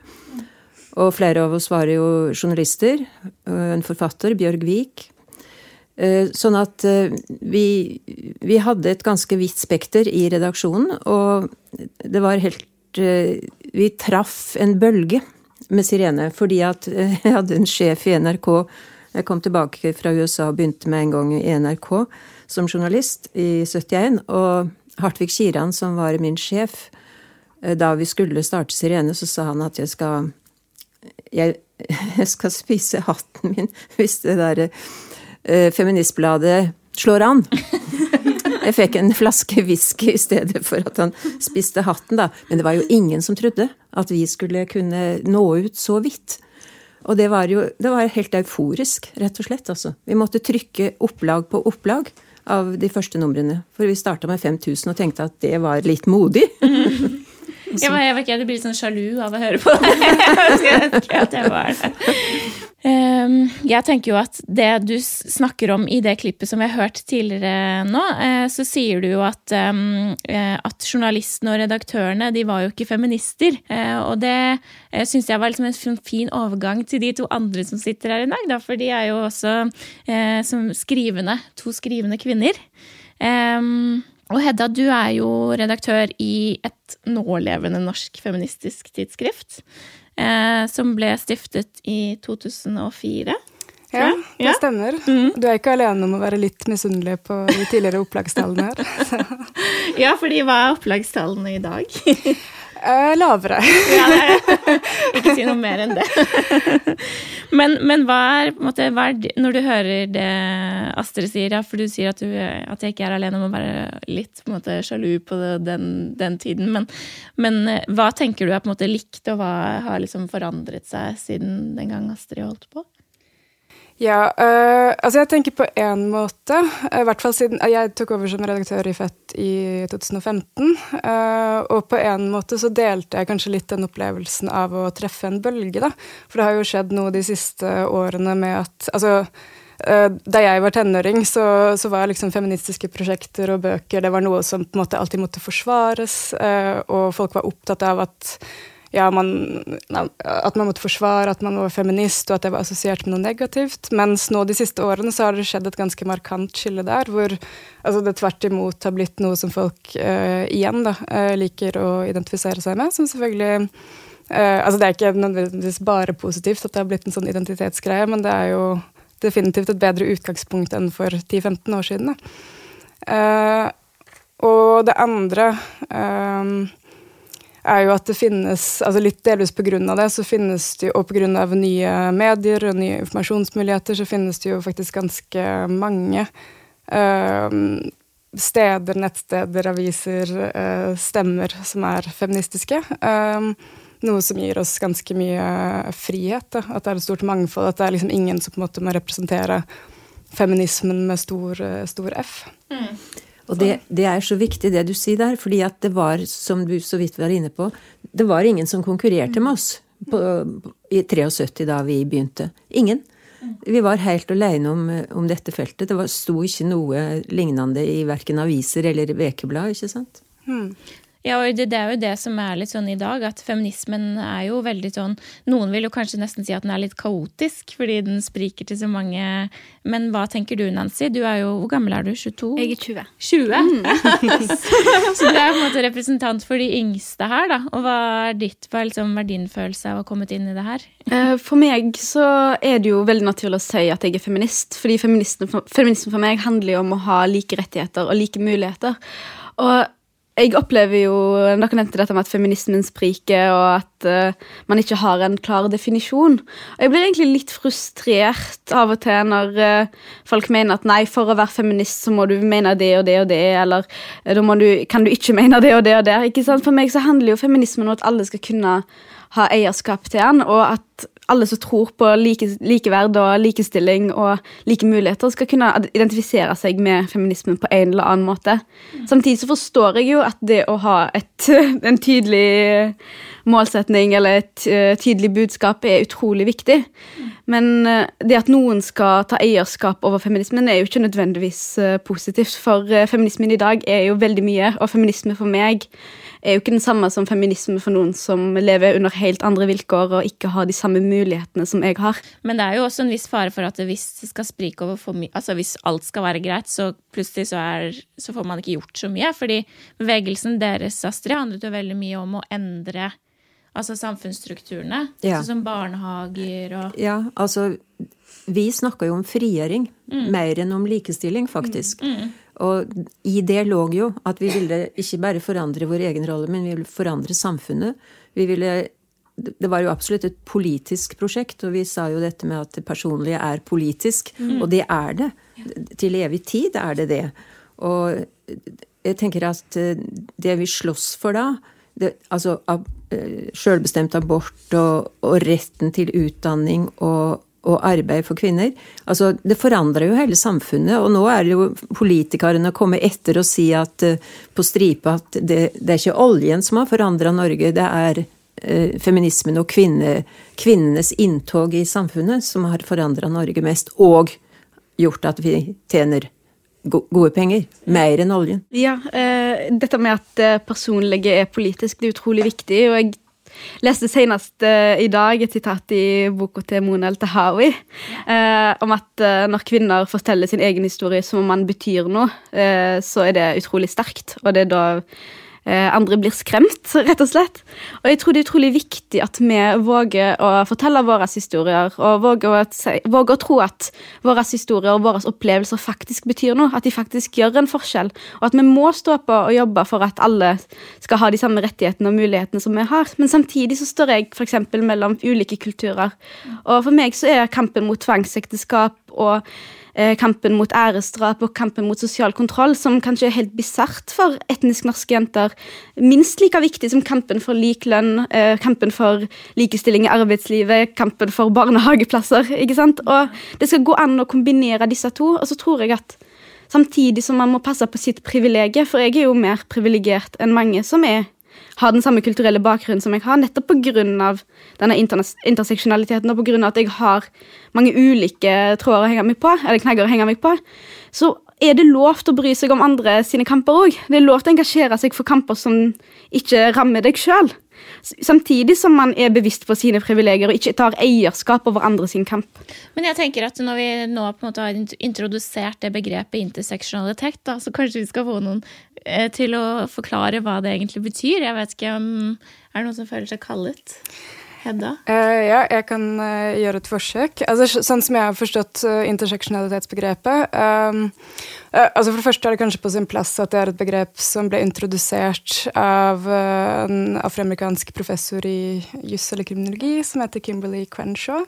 Og flere av oss var jo journalister, en forfatter, Bjørg Vik. Sånn at vi, vi hadde et ganske vidt spekter i redaksjonen, og det var helt, vi traff en bølge med Sirene, fordi at jeg hadde en sjef i N R K. Jeg kom tilbake fra U S A og begynte med en gang i N R K som journalist i syttien, og Hartvig Kiran, som var min sjef, da vi skulle starte Sirene, så sa han at jeg skal, jeg, jeg skal spise hatten min hvis det der eh, feministbladet slår an. Jeg fikk en flaske whisky i stedet for at han spiste hatten da, men det var jo ingen som trodde at vi skulle kunne nå ut så vidt. Og det var jo det var helt euforisk, rett og slett. Altså. Vi måtte trykke opplag på opplag av de første numrene. For vi startet med fem tusen og tenkte at det var litt modig. Mm. Jeg, var, jeg var ikke, jeg blir litt sånn sjalu av å høre på det. Jeg husker at jeg var det. Um, jeg tenker jo at det du snakker om i det klippet som jeg har hørt tidligere nå, uh, så sier du jo at, um, uh, at journalistene og redaktørene, de var jo ikke feminister. Uh, og det uh, synes jeg var liksom en fin overgang til de to andre som sitter her i dag, da, for de er jo også uh, som skrivende, to skrivende kvinner. Um, og Hedda, du er jo redaktør i et nålevende norsk feministisk tidsskrift, Eh, som ble stiftet i to tusen og fire. Ja, det ja. stemmer. Mm. Du er ikke alene om å være litt misunnelig på de tidligere opplagstallene her. Ja, fordi hva er opplagstallene i dag? eh, lavere. Ja, nei, ikke si noe mer enn det. men, men hva er, på en måte, hva er, når du hører det Astrid sier, ja, for du sier at, du, at jeg ikke er alene om å være litt på en måte, sjalu på den, den tiden, men, men hva tenker du er på en måte likt, og hva har liksom forandret seg siden den gang Astrid holdt på? Ja, øh, altså jeg tenker på en måte, i hvert fall siden jeg tok over som redaktør i Fett i to tusen og femten, øh, og på en måte så delte jeg kanskje litt den opplevelsen av å treffe en bølge, da. For det har jo skjedd noe de siste årene med at, altså, øh, da jeg var tenåring, så, så var liksom feministiske prosjekter og bøker, det var noe som på en måte alltid måtte forsvares, øh, og folk var opptatt av at ja, man, at man måtte forsvare, at man var feminist, og at det var assosiert med noe negativt. Mens nå de siste årene så har det skjedd et ganske markant skille der, hvor altså det tvert imot har blitt noe som folk uh, igjen da, uh, liker å identifisere seg med, som selvfølgelig uh, altså det er ikke nødvendigvis bare positivt at det har blitt en sånn identitetsgreie, men det er jo definitivt et bedre utgangspunkt enn for ti til femten år siden. Uh, og det andre um, er jo at det finnes, altså litt delvis på grunn av det, så finnes det jo, og på grunn av nye medier og nye informasjonsmuligheter, så finnes det jo faktisk ganske mange uh, steder, nettsteder, aviser, uh, stemmer som er feministiske. Um, noe som gir oss ganske mye frihet, da. At det er et stort mangfold, at det er liksom ingen som på en måte må representere feminismen med stor, stor F. Mm. Og det, det er så viktig det du sier der, fordi at det var, som du så vidt var inne på, det var ingen som konkurrerte med oss på, i syttitre da vi begynte. Ingen. Vi var helt alene om, om dette feltet. Det var, sto ikke noe lignende i hverken aviser eller vekeblad, ikke sant? Hmm. Ja, og det, det er jo det som er litt sånn i dag, at feminismen er jo veldig sånn, noen vil jo kanskje nesten si at den er litt kaotisk, fordi den spriker til så mange, men hva tenker du, Nancy? Du er jo, hvor gammel er du? tjueto? Jeg er tjue. tjue? Mm. Så du er på en måte representant for de yngste her, da, og hva er ditt, hva er liksom din følelse av å ha kommet inn i det her? For meg så er det jo veldig naturlig å si at jeg er feminist, fordi feminisme for, feminisme for meg handler jo om å ha like rettigheter og like muligheter, og jeg opplever jo, dere nevnte dette med at feminismen spriker, og at uh, man ikke har en klar definisjon. Og jeg blir egentlig litt frustrert av og til når uh, folk mener at nei, for å være feminist så må du mene det og det og det, eller uh, da må du, kan du ikke mene det og det og det. Ikke sant? For meg så handler jo feminismen om at alle skal kunne ha eierskap til den, og at alle som tror på like, likeverd og likestilling og like muligheter skal kunne identifisere seg med feminismen på en eller annen måte. Samtidig så forstår jeg jo at det å ha et, en tydelig målsetning eller et uh, tydelig budskap er utrolig viktig. Men uh, det at noen skal ta eierskap over feminismen er jo ikke nødvendigvis uh, positivt, for uh, feminismen i dag er jo veldig mye, og feminisme for meg er jo ikke den samme som feminisme for noen som lever under helt andre vilkår og ikke har de samme mulighetene som jeg har. Men det er jo også en viss fare for at hvis det skal sprike over for mye, altså hvis alt skal være greit, så plutselig så, er, så får man ikke gjort så mye, fordi bevegelsen deres, Astrid, handlet jo veldig mye om å endre altså samfunnsstrukturene, ja. Sånn som barnehager og... Ja, altså, vi snakker jo om frigjøring, mm. mer enn om likestilling, faktisk. Mm. Mm. Og i det lå jo at vi ville ikke bare forandre vår egen rolle, men vi ville forandre samfunnet. Vi ville, det var jo absolutt et politisk prosjekt, og vi sa jo dette med at det personlige er politisk, mm. og det er det. Til evig tid er det det. Og jeg tenker at det vi slåss for da, det, altså selvbestemt abort og, og retten til utdanning og og arbeid for kvinner. Altså, det forandrer jo hele samfunnet, og nå er det jo politikerne komme etter og si at uh, på stripe at det, det er ikke oljen som har forandret Norge, det er eh, feminismen og kvinne, kvinnenes inntog i samfunnet som har forandret Norge mest, og gjort at vi tjener gode penger, mer enn oljen. Ja, eh, dette med at det personlige er politisk, det er utrolig viktig, og jeg leste senest uh, i dag et sitat i boka til Mona El-Tahawi uh, om at uh, når kvinner forteller sin egen historie som om man betyr noe, uh, så er det utrolig sterkt, og det er da uh, andre blir skremt, rett og slett. Og jeg tror det er utrolig viktig at vi våger å fortelle våre historier, og våger å, si, våger å tro at våre historier og våre opplevelser faktisk betyr noe, at de faktisk gjør en forskjell, og at vi må stå på og jobbe for at alle skal ha de samme rettighetene og mulighetene som vi har. Men samtidig så står jeg for eksempel mellom ulike kulturer, og for meg så er kampen mot tvangsekteskap og kampen mot æresdrap og kampen mot sosial kontroll, som kanskje er helt bizarrt for etnisk norske jenter, minst like viktig som kampen for likelønn, kampen for likestilling i arbeidslivet, kampen for barnehageplasser, ikke sant? Og det skal gå an å kombinere disse to, og så tror jeg at samtidig som man må passe på sitt privilegie, for jeg er jo mer privilegert enn mange som er har den samme kulturelle bakgrunnen som jeg har, nettopp på grunn av denne interseksjonaliteten, og på grunn av at jeg har mange ulike tråder å henge meg på, eller knagger å henge meg på, så er det lov til å bry seg om andre sine kamper også. Det er lov til å engasjere seg for kamper som ikke rammer deg selv. Samtidig som man er bevisst på sine privilegier og ikke tar eierskap over andre sin kamp. Men jeg tenker at når vi nå på en måte har introdusert det begrepet interseksjonalitet, da, så kanskje vi skal få noen eh, til å forklare hva det egentlig betyr. Jeg vet ikke om er det noen som føler seg kallet? Hedda? Uh, ja, jeg kan uh, gjøre et forsøk. Altså, sånn som jeg har forstått uh, interseksjonalitetsbegrepet, um, uh, altså for det første er det kanskje på sin plass at det er et begrep som ble introdusert av uh, en afroamerikansk professor i juss eller kriminologi som heter Kimberly Crenshaw.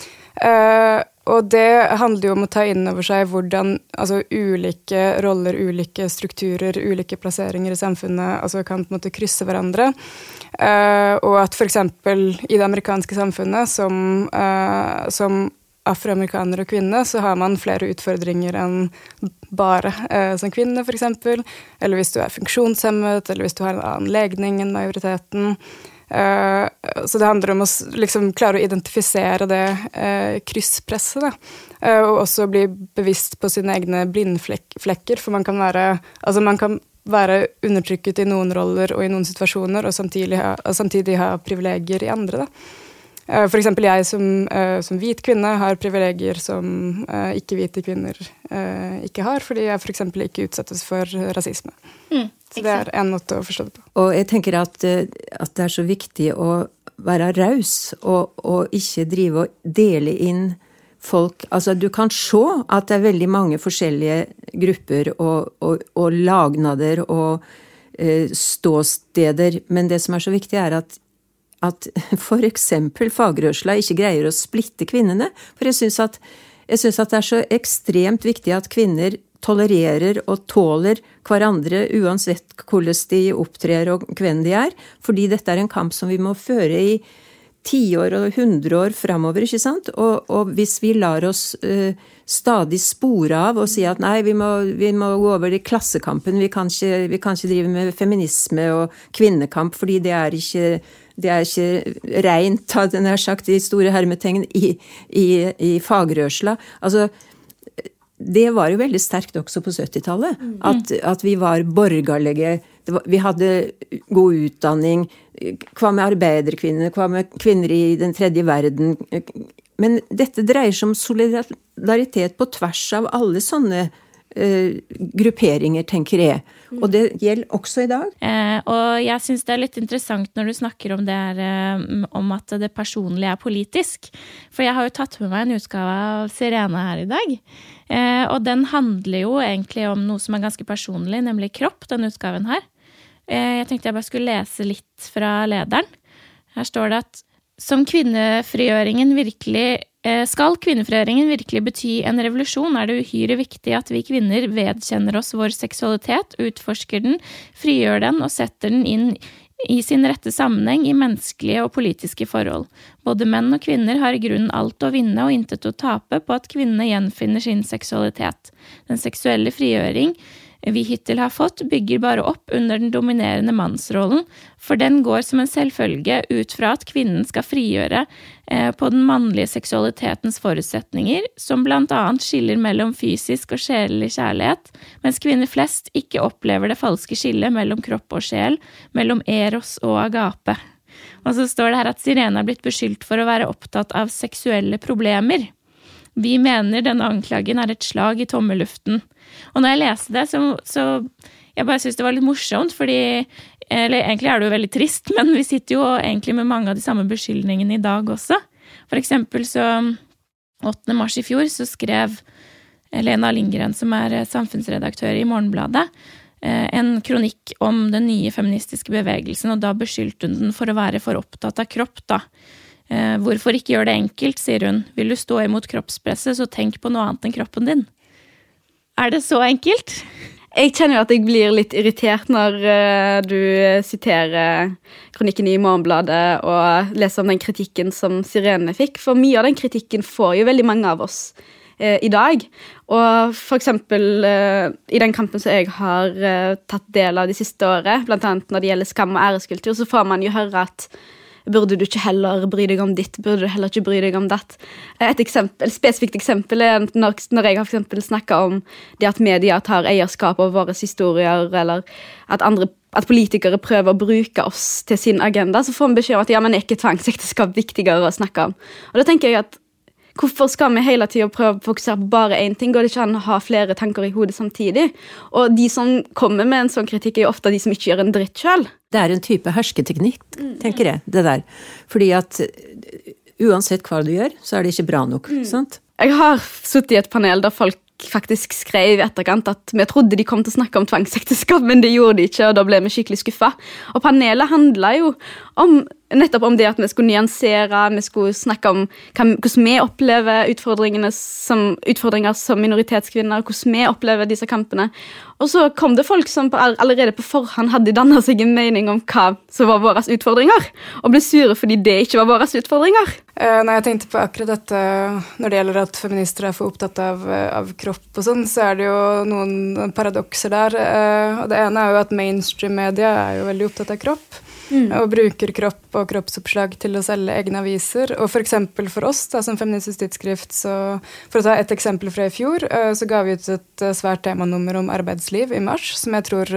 Uh, og det handler jo om å ta inn over seg hvordan altså, ulike roller, ulike strukturer, ulike plasseringer i samfunnet altså, kan på en måte krysse hverandre. Uh, og at for eksempel i det amerikanske samfunnet som, uh, som afroamerikaner og kvinne så har man flere utfordringer enn bare uh, som kvinne for eksempel, eller hvis du er funksjonshemmet, eller hvis du har en annen legning enn majoriteten. Uh, så det handler om å liksom, klare å identifisere det uh, krysspresset, da. Uh, og også bli bevisst på sine egne blindflekker, for man kan være, altså man kan være undertrykket i noen roller og i noen situasjoner, og samtidig ha, og samtidig ha privilegier i andre, da. Uh, for eksempel jeg som, uh, som hvit kvinne har privilegier som uh, ikke-hvite kvinner uh, ikke har, fordi jeg for eksempel ikke utsettes for rasisme. Mm. Så det er en måte å forstå det på. Og jeg tenker at, at det er så viktig å være raus, og, og ikke drive og dele inn folk. Altså, du kan se at det er veldig mange forskjellige grupper og, og, og lagnader og eh, ståsteder, men det som er så viktig er at, at for eksempel fagrørsla ikke greier å splitte kvinnene. For jeg synes at, jeg synes at det er så ekstremt viktig at kvinner tolererer og tåler hverandre uansett hvordan de opptrer og hvem de er, fordi dette er en kamp som vi må føre i tiår og hundre år fremover, ikke sant? Og, og hvis vi lar oss uh, stadig spore av og si at nei, vi må, vi må gå over i klassekampen, vi kan, ikke, vi kan ikke drive med feminisme og kvinnekamp, fordi det er ikke, det er ikke rent, den er sagt i store hermetegn, i, i, i fagrørsla. Altså, det var jo veldig sterkt også på syttitallet, mm. at, at vi var borgerlige, var, vi hadde god utdanning, hva med arbeiderkvinner, hva med kvinner i den tredje verden. Men dette dreier seg om solidaritet på tvers av alle sånne Uh, grupperinger, tenker jeg. Og det gjelder også i dag. Eh, og jeg synes det er litt interessant når du snakker om det her, eh, om at det personlige er politisk. For jeg har jo tatt med meg en utgave av Sirene her i dag. Eh, og den handler jo egentlig om noe som er ganske personlig, nemlig kropp, den utgaven her. Eh, jeg tenkte jeg bare skulle lese litt fra lederen. Her står det at som kvinnefrigjøringen virkelig Skal kvinnefrigjøringen virkelig bety en revolusjon, er det uhyre viktig at vi kvinner vedkjenner oss vår seksualitet, utforsker den, frigjør den og setter den inn i sin rette sammenheng i menneskelige og politiske forhold. Både menn og kvinner har i grunnen alt å vinne og intet å tape på at kvinnene gjenfinner sin seksualitet. Den seksuelle frigjøring vi hittil har fått, bygger bare opp under den dominerende mannsrollen, for den går som en selvfølge ut fra at kvinnen skal frigjøre eh, på den mannlige seksualitetens forutsetninger, som blant annet skiller mellom fysisk og sjelelig kjærlighet, mens kvinner flest ikke opplever det falske skillet mellom kropp og sjel, mellom eros og agape. Og så står det her at Sirene har blitt beskyldt for å være opptatt av seksuelle problemer. Vi mener denne anklagen er et slag i tommeluften. Og når jeg leste det, så, så jeg bare synes det var litt morsomt, fordi, eller egentlig er det jo veldig trist, men vi sitter jo egentlig med mange av de samme beskyldningene i dag også. For eksempel så åttende mars i fjor så skrev Lena Lindgren, som er samfunnsredaktør i Morgenbladet, en kronikk om den nye feministiske bevegelsen, og da beskyldte hun den for å være for opptatt av kropp da. Hvorfor ikke gjøre det enkelt, sier hun. Vil du stå imot kroppspresset, så tenk på noe annet enn kroppen din. Er det så enkelt? Jeg kjenner jo at jeg blir litt irritert når uh, du siterer kronikken i Morgenbladet og leser om den kritikken som Sirene fikk, for mye av den kritikken får jo veldig mange av oss uh, i dag. Og for eksempel uh, i den kampen som jeg har uh, tatt del av de siste året, blant annet når det gjelder skam og æreskultur, så får man jo høre at burde du ikke heller bry deg om ditt, burde du heller ikke bry deg om datt. Et eksempel, et spesifikt eksempel er når, når jeg har for eksempel snakket om det at media tar eierskap over våre historier, eller at, andre, at politikere prøver å bruke oss til sin agenda, så får vi beskjed om at ja, men er ikke tvangsekteskap viktigere å snakke om. Og da tenker jeg at hvorfor skal vi hele tiden prøve å fokusere på bare en ting? Går det ikke an å ha flere tanker i hodet samtidig? Og de som kommer med en sånn kritikk er jo ofte de som ikke gjør en dritt selv. Det er en type hersketeknikk, tenker jeg, det der. Fordi at uansett hva du gjør, så er det ikke bra nok, mm. sant? Jeg har suttet i et panel der folk faktisk skrev i etterkant at vi trodde de kom til å snakke om tvangsekteskap, men det gjorde de ikke, og da ble vi skikkelig skuffet. Og panelet handlet jo om nettopp om det at vi skulle nyansere, vi skulle snakke om hvordan vi opplever utfordringene som, utfordringer som minoritetskvinner, hvordan vi opplever disse kampene. Og så kom det folk som allerede på forhånd hadde dannet seg en mening om hva som var våre utfordringer, og ble sure fordi det ikke var våre utfordringer. Uh, når jeg tenkte på akkurat dette, når det gjelder at feminister er for opptatt av, av kropp og sånn, så er det jo noen paradokser der. Uh, og det ene er jo at mainstream-media er jo veldig opptatt av kropp. Mm. Og bruker kropp og kroppsoppslag til å selge egne aviser. Og for eksempel for oss, da, som feministisk tidsskrift, så for å ta et eksempel fra i fjor, så ga vi ut et svært temanummer om arbeidsliv i mars, som jeg tror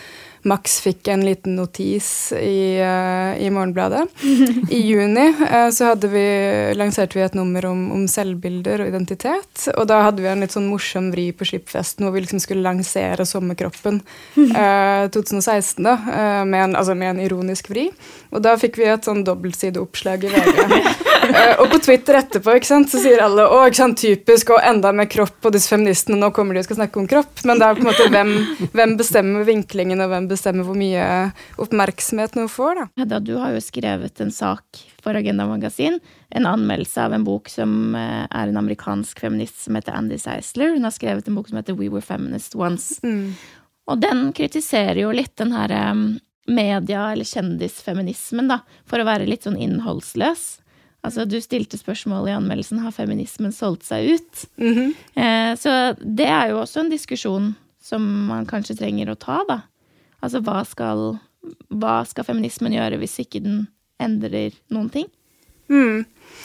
Max fikk en liten notis i, i Morgenbladet. I juni så hadde vi, lanserte vi et nummer om, om selvbilder og identitet, og da hadde vi en litt sånn morsom vri på Skipfesten, hvor vi liksom skulle lansere sommerkroppen eh, tjue seksten da, med en, altså med en ironisk vri. Og da fikk vi et sånn dobbeltsideoppslag i V G. eh, og på Twitter etterpå, ikke sant, så sier alle, å, ikke sant, typisk, og enda med kropp, og disse feministene, nå kommer de og skal snakke om kropp, men det er på en måte hvem, hvem bestemmer vinklingen, og hvem bestemmer hvor mye oppmerksomhet noe får, da. Hedda, du har jo skrevet en sak for Agenda Magasin, en anmeldelse av en bok som er en amerikansk feminist som heter Andy Seisler. Hun har skrevet en bok som heter We Were Feminist Once. Mm. Og den kritiserer jo litt den her media- eller kjendisfeminismen, da, for å være litt sånn innholdsløs. Altså, du stilte spørsmål i anmeldelsen, har feminismen solgt seg ut? Mm-hmm. Eh, så det er jo også en diskusjon som man kanskje trenger å ta, da. Altså, hva skal, hva skal feminismen gjøre hvis ikke den endrer noen ting? Mm.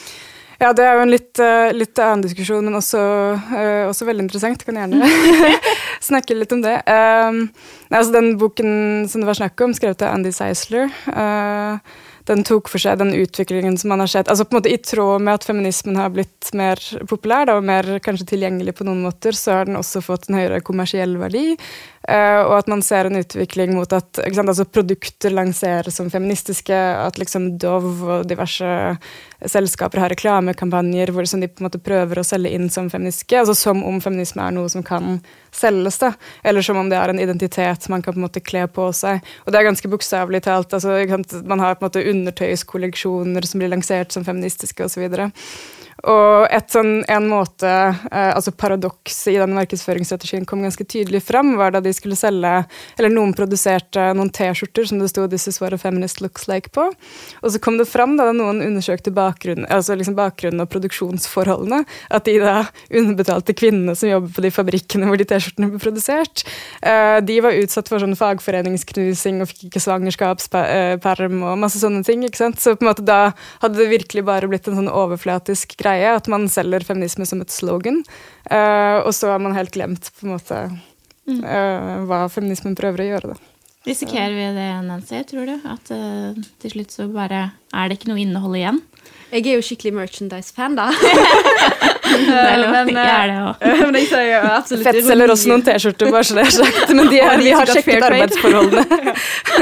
Ja, det er jo en litt, litt annen diskusjon, men også, uh, også veldig interessant. Jeg kan gjerne snakke litt om det. Um, altså, den boken som det var snakk om, skrevet av Andy Seisler, uh, den tok for seg den utviklingen som man har sett, altså på en måte i tråd med at feminismen har blitt mer populær, da, og mer kanskje tilgjengelig på noen måter, så har den også fått en høyere kommersiell verdi, uh, og at man ser en utvikling mot at ikke sant, altså produkter lanseres som feministiske, at liksom Dove og diverse selskaper har reklamekampanjer hvor de på en måte prøver å selge inn som feministiske, altså som om feminisme er noe som kan selges, da, eller som om det er en identitet man kan på en måte kle på seg, og det er ganske bokstavelig talt, altså man har på en måte undertøyskolleksjoner som blir lansert som feministiske og så videre. Og et sånn, en måte, eh, altså paradoks i den markedsføringsstrategien kom ganske tydelig frem, var da de skulle selge, eller noen produserte noen t-skjorter som det stod «This is what a feminist looks like» på. Og så kom det frem da noen undersøkte bakgrunnen, altså liksom bakgrunnen og produksjonsforholdene, at de da underbetalte kvinnene som jobber på de fabrikkene hvor de t-skjortene ble produsert. Eh, de var utsatt for sånn fagforeningsknusing og fikk ikke svangerskapsperm og masse sånne ting, ikke sant? Så på en måte da hadde det virkelig bare blitt en sånn overflatisk greie, at man selger feminisme som et slogan, uh, og så har man helt glemt på en måte uh, hva feminismen prøver å gjøre da. Risikerer vi det, Nancy, tror du? At uh, til slutt så bare er det ikke noe innhold igjen? Jeg er jo skikkelig merchandise-fan da. Det er lov, men, jeg er det også. Men jeg sier jo absolutt Fett selger også noen t-skjorter, bare så det er sagt, men de, er, vi har sjekket arbeidsforholdene.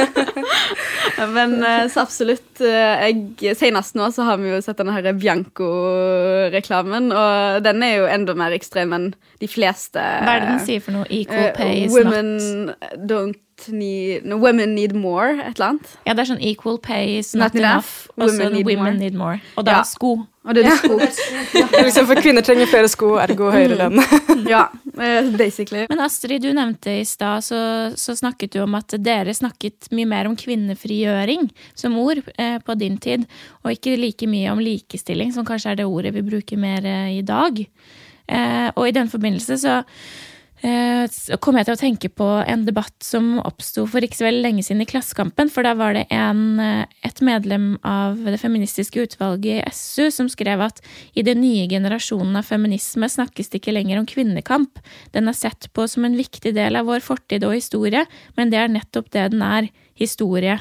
Men så absolutt, jeg, senest nå så har vi jo sett denne her Bianco-reklamen, og den er jo enda mer ekstrem enn de fleste. Hva er det den sier for noe? Equal pay is women not... don't need, no, women need more, et eller annet. Ja, det er sånn equal pay is not, not enough, enough. Women, need, women more. need more. Og da ja. sko. Og det er sko. Ja. Liksom for kvinner trenger flere sko, ergo høyere lønn. Ja, basically. Men Astrid, du nevnte i sted, så, så snakket du om at dere snakket mye mer om kvinnefrigjøring som ord eh, på din tid, og ikke like mye om likestilling, som kanskje er det ordet vi bruker mer eh, i dag. Eh, og i den forbindelse så Så kom jeg til å tenke på en debatt som oppstod for ikke så veldig lenge siden i Klassekampen, for da var det en, et medlem av det feministiske utvalget i S U som skrev at i den nye generasjonen av feminisme snakkes det ikke lenger om kvinnekamp. Den er sett på som en viktig del av vår fortid og historie, men det er nettopp det den er, historie.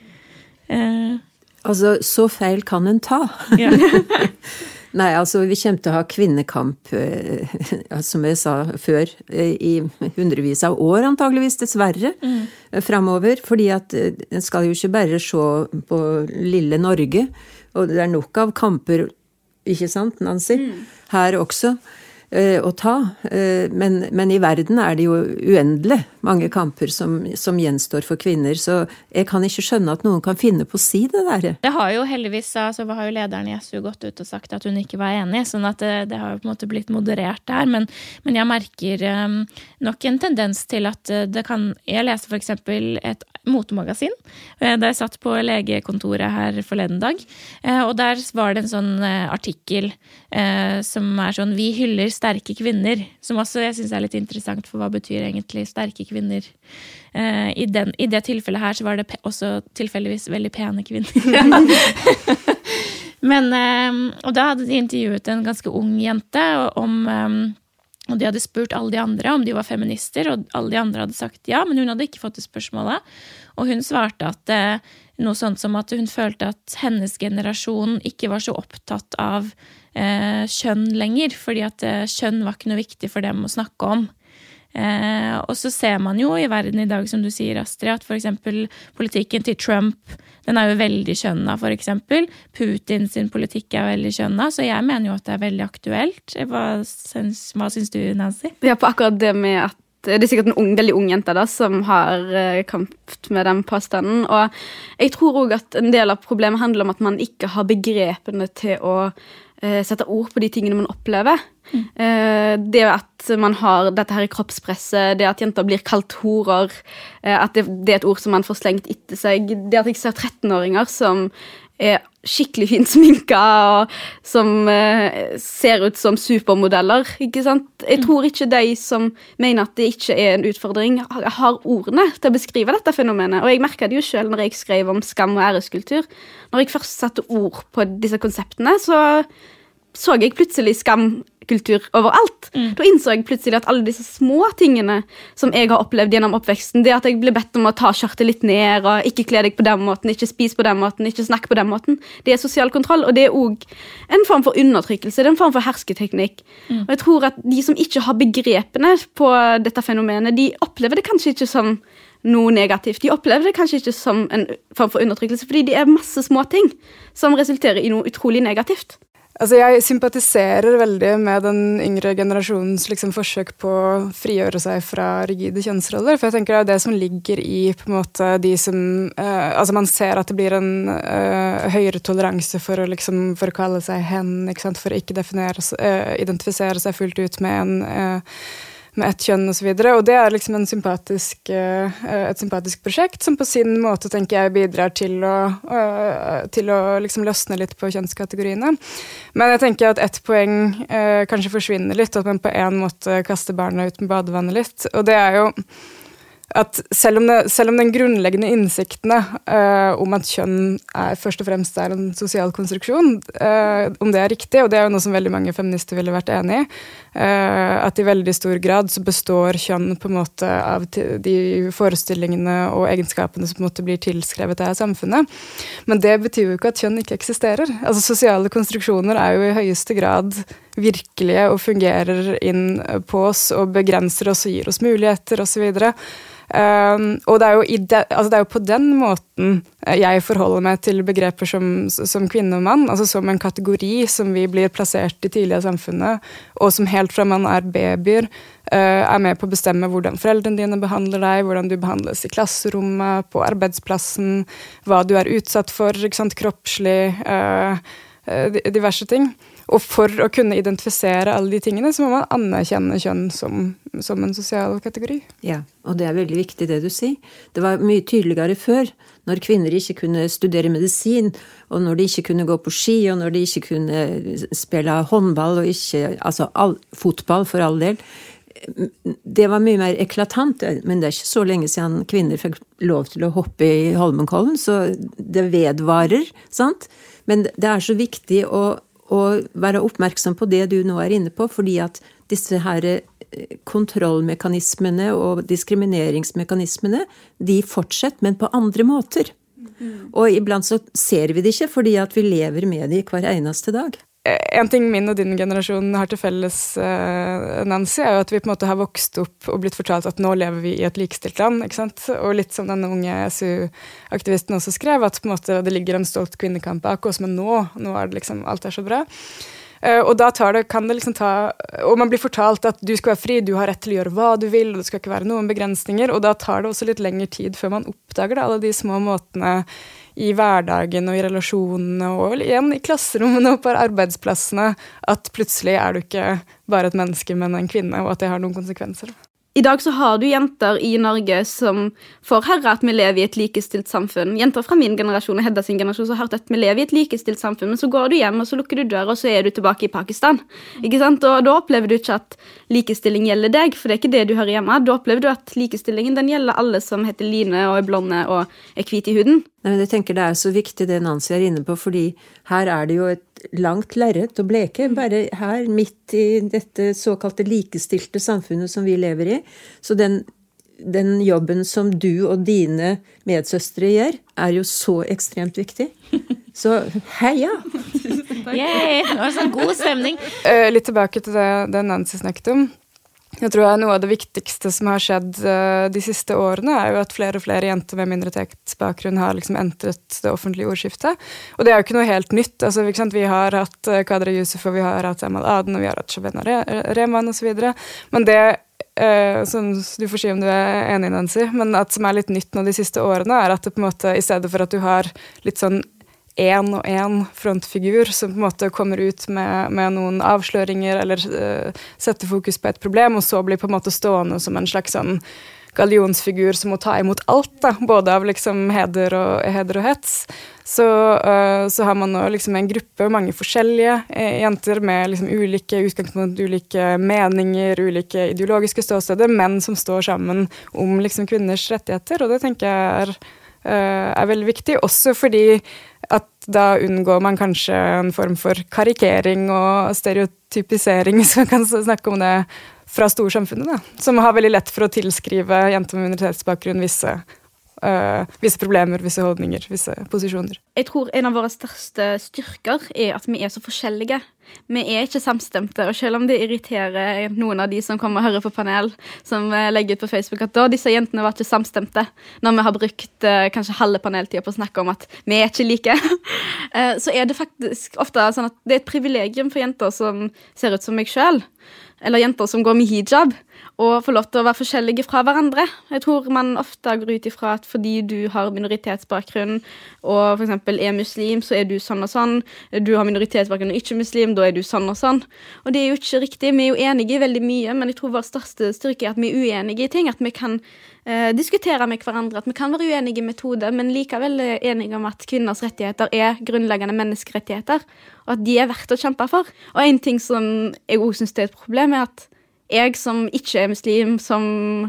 Eh. Altså, så feil kan en ta. Ja. Nei, altså vi kommer til å ha kvinnekamp, eh, som jeg sa før, eh, i hundrevis av år antageligvis, dessverre, mm. fremover, fordi at eh, en skal jo ikke bare se på lille Norge, og det er nok av kamper, ikke sant, Nancy? Mm. Her også, eh, å ta, eh, men, men i verden er det jo uendelig mange kamper som, som gjenstår for kvinner, så jeg kan ikke skjønne at noen kan finne på å si det der. Det har jo heldigvis, altså har jo lederen i S U gått ut og sagt at hun ikke var enig, sånn at det, det har jo på en måte blitt moderert der, men, men jeg merker um, nok en tendens til at det kan, jeg leser for eksempel et motemagasin, der jeg satt på legekontoret her forleden dag, og der var det en sånn artikkel som er sånn, vi hyller sterke kvinner, som også jeg synes er litt interessant, for hva betyr egentlig sterke kvinner? I, den, i det tilfellet her så var det pe- også tilfeldigvis veldig pene kvinner. Men, og da hadde de intervjuet en ganske ung jente om, og de hadde spurt alle de andre om de var feminister, og alle de andre hadde sagt ja, men hun hadde ikke fått det spørsmålet. Og hun svarte at noe sånt som at hun følte at hennes generasjon ikke var så opptatt av eh, kjønn lenger, fordi at eh, kjønn var ikke noe viktig for dem å snakke om. Eh, og så ser man jo i verden i dag, som du sier, Astrid, at for eksempel politikken til Trump, den er jo veldig kjønna, for eksempel. Putin sin politikk er veldig kjønna, så jeg mener jo at det er veldig aktuelt. Hva syns, hva syns du, Nancy? Ja, på akkurat det med at det er sikkert en ung, veldig ung jente da, som har uh, kampet med den påstanden, og jeg tror også at en del av problemet handler om at man ikke har begrepene til å uh, sette ord på de tingene man opplever. Mm. Uh, det at man har dette her i kroppspresset, det at jenter blir kalt horer, uh, at det, det er et ord som man får slengt etter seg, det at jeg ser tretten-åringer som er skikkelig fint sminka og som eh, ser ut som supermodeller, ikke sant? Jeg tror ikke de som mener at det ikke er en utfordring har ordene til å beskrive dette fenomenet, og jeg merket det jo selv når jeg skrev om skam og æreskultur. Når jeg først satte ord på disse konseptene, så så jeg plutselig skamkultur overalt. Mm. Da innså jeg plutselig at alle disse små tingene som jeg har opplevd gjennom oppveksten, det at jeg ble bedt om å ta skjørtet litt ned, og ikke kle deg på den måten, ikke spise på den måten, ikke snakke på den måten, det er sosial kontroll, og det er også en form for undertrykkelse, det er en form for hersketeknikk. Mm. Og jeg tror at de som ikke har begrepene på dette fenomenet, de opplever det kanskje ikke som noe negativt. De opplever det kanskje ikke som en form for undertrykkelse, fordi det er masse små ting som resulterer i noe utrolig negativt. Altså, jeg sympatiserer veldig med den yngre generasjonens liksom, forsøk på å frigjøre seg fra rigide kjønnsroller, for jeg tenker det er det som ligger i på en måte de som uh, altså man ser at det blir en uh, høyere toleranse for å, liksom, for å kalle seg hen, ikke sant? For å ikke definere, uh, identifisere seg fullt ut med en uh, med et kjønn og så videre, og det er liksom en sympatisk, uh, et sympatisk prosjekt som på sin måte, tenker jeg, bidrar til å, uh, til å liksom løsne litt på kjønnskategoriene. Men jeg tenker at ett poeng uh, kanskje forsvinner litt, at man på en måte kaster barna ut med badevannet litt, og det er jo at selv om, det, selv om den grunnleggende innsiktene uh, om at kjønn er, først og fremst er en sosial konstruksjon, uh, om det er riktig, og det er jo noe som veldig mange feminister ville vært enig i, uh, at i veldig stor grad så består kjønn på en måte av de forestillingene og egenskapene som på en måte blir tilskrevet av samfunnet. Men det betyr jo ikke at kjønn ikke eksisterer. Altså sosiale konstruksjoner er jo i høyeste grad virkelige og fungerer inn på oss og begrenser oss og gir oss muligheter og så videre. Um, og det er, jo i de, altså det er jo på den måten jeg forholder meg til begreper som, som kvinne og mann, altså som en kategori som vi blir plassert i tidlig av samfunnet, og som helt fra man er babyer, uh, er med på å bestemme hvordan foreldrene dine behandler deg, hvordan du behandles i klasserommet, på arbeidsplassen, hva du er utsatt for, ikke sant, kroppslig, uh, uh, diverse ting. Og for å kunne identifisere alle de tingene, så må man anerkjenne kjønn som, som en sosial kategori. Ja, og det er veldig viktig det du sier. Det var mye tydeligere før, når kvinner ikke kunne studere medisin, og når de ikke kunne gå på ski, og når de ikke kunne spille håndball, og ikke, altså all, fotball for all del. Det var mye mer eklatant, men det er ikke så lenge siden kvinner fikk lov til å hoppe i Holmenkollen, så det vedvarer, sant? Men det er så viktig å og være oppmerksom på det du nå er inne på, fordi at disse her kontrollmekanismene og diskrimineringsmekanismene, de fortsetter, men på andre måter. Mm. Og iblant så ser vi det ikke, fordi at vi lever med det hver eneste dag. En ting min og din generasjon har til felles, Nancy, er jo at vi på en måte har vokst opp og blitt fortalt at nå lever vi i et likestilt land, ikke sant? Og litt som denne unge S U-aktivisten også skrev, at på en måte det ligger en stolt kvinnekamp bak oss, men nå, nå er det liksom, alt er så bra. Og da tar det, kan det liksom ta, og man blir fortalt at du skal være fri, du har rett til å gjøre hva du vil, og det skal ikke være noen begrensninger, og da tar det også litt lengre tid før man oppdager det, alle de små måtene i hverdagen og i relasjonene og igjen i klasserommene og på arbeidsplassene, at plutselig er du ikke bare et menneske, men en kvinne, og at det har noen konsekvenser. I dag så har du jenter i Norge som får høre at vi lever i et likestilt samfunn. Jenter fra min generasjon og Hedda sin generasjon så har hørt at vi lever i et likestilt samfunn, men så går du hjem og så lukker du dør, og så er du tilbake i Pakistan. Ikke sant? Og da opplever du ikke at likestilling gjelder deg, for det er ikke det du hører hjemme. Da opplever du at likestillingen den gjelder alle som heter Line og er blonde og er hvit i huden. Nei, men jeg tenker det er så viktig det Nancy er inne på, fordi her er det jo et langt lerret å bleke, bare her midt i dette såkalte likestilte samfunnet som vi lever i. Så den, den jobben som du og dine medsøstre gjør, er jo så ekstremt viktig. Så heia! Yay, det var sånn god stemning. Uh, litt tilbake til det, det Nancy snakket om. Jeg tror at noe av det viktigste som har skjedd uh, de siste årene er jo at flere og flere jenter med minoritetsbakgrunn har liksom entret det offentlige ordskiftet. Og det er jo ikke noe helt nytt. Altså, ikke sant? Vi har hatt uh, Kadra Yusuf, og vi har hatt Amal Aden, og vi har hatt Shabena Rehman og så videre. Men det, uh, som du får si om du er enig, Nancy, men at som er litt nytt nå de siste årene, er at det på en måte, i stedet for at du har litt sånn en og en frontfigur som på en måte kommer ut med, med noen avsløringer eller uh, setter fokus på et problem, og så blir på en måte stående som en slags sånn gallionsfigur som må ta imot alt, da, både av liksom heder og, heder og hets. Så, uh, så har man nå liksom en gruppe, mange forskjellige eh, jenter med liksom ulike utgangspunkt, ulike meninger, ulike ideologiske ståsteder, men som står sammen om liksom kvinners rettigheter, og det tenker jeg er, uh, er veldig viktig, også fordi at da unngår man kanskje en form for karikering og stereotypisering, så man kan snakke om det fra storsamfunnet, da, som har veldig lett for å tilskrive jenter med minoritetsbakgrunn visse uh, visse problemer, visse holdninger, visse posisjoner. Jeg tror en av våre største styrker er at vi er så forskjellige. Vi er ikke samstemte, og selv om det irriterer noen av de som kommer og hører på panel, som legger ut på Facebook at da disse jentene var ikke samstemte, når vi har brukt uh, kanskje halve paneltida på å snakke om at vi er ikke like, uh, så er det faktisk ofte sånn at det er et privilegium for jenter som ser ut som meg selv, eller jenter som går med hijab, og får lov til å være forskjellige fra hverandre. Jeg tror man ofte går ut ifra at fordi du har minoritetsbakgrunn, og for eksempel er muslim, så er du sånn og sånn. Du har minoritetsbakgrunn og ikke muslim, da er du sånn og sånn. Og det er jo ikke riktig. Vi er jo enige i veldig mye, men jeg tror vår største styrke er at vi er uenige i ting, at vi kan eh, diskutere med hverandre, at vi kan være uenige i metode, men likevel er enige om at kvinners rettigheter er grunnleggende menneskerettigheter, og at de er verdt å kjempe for. Og en ting som jeg også synes det er et problem, er at jeg som ikke er muslim, som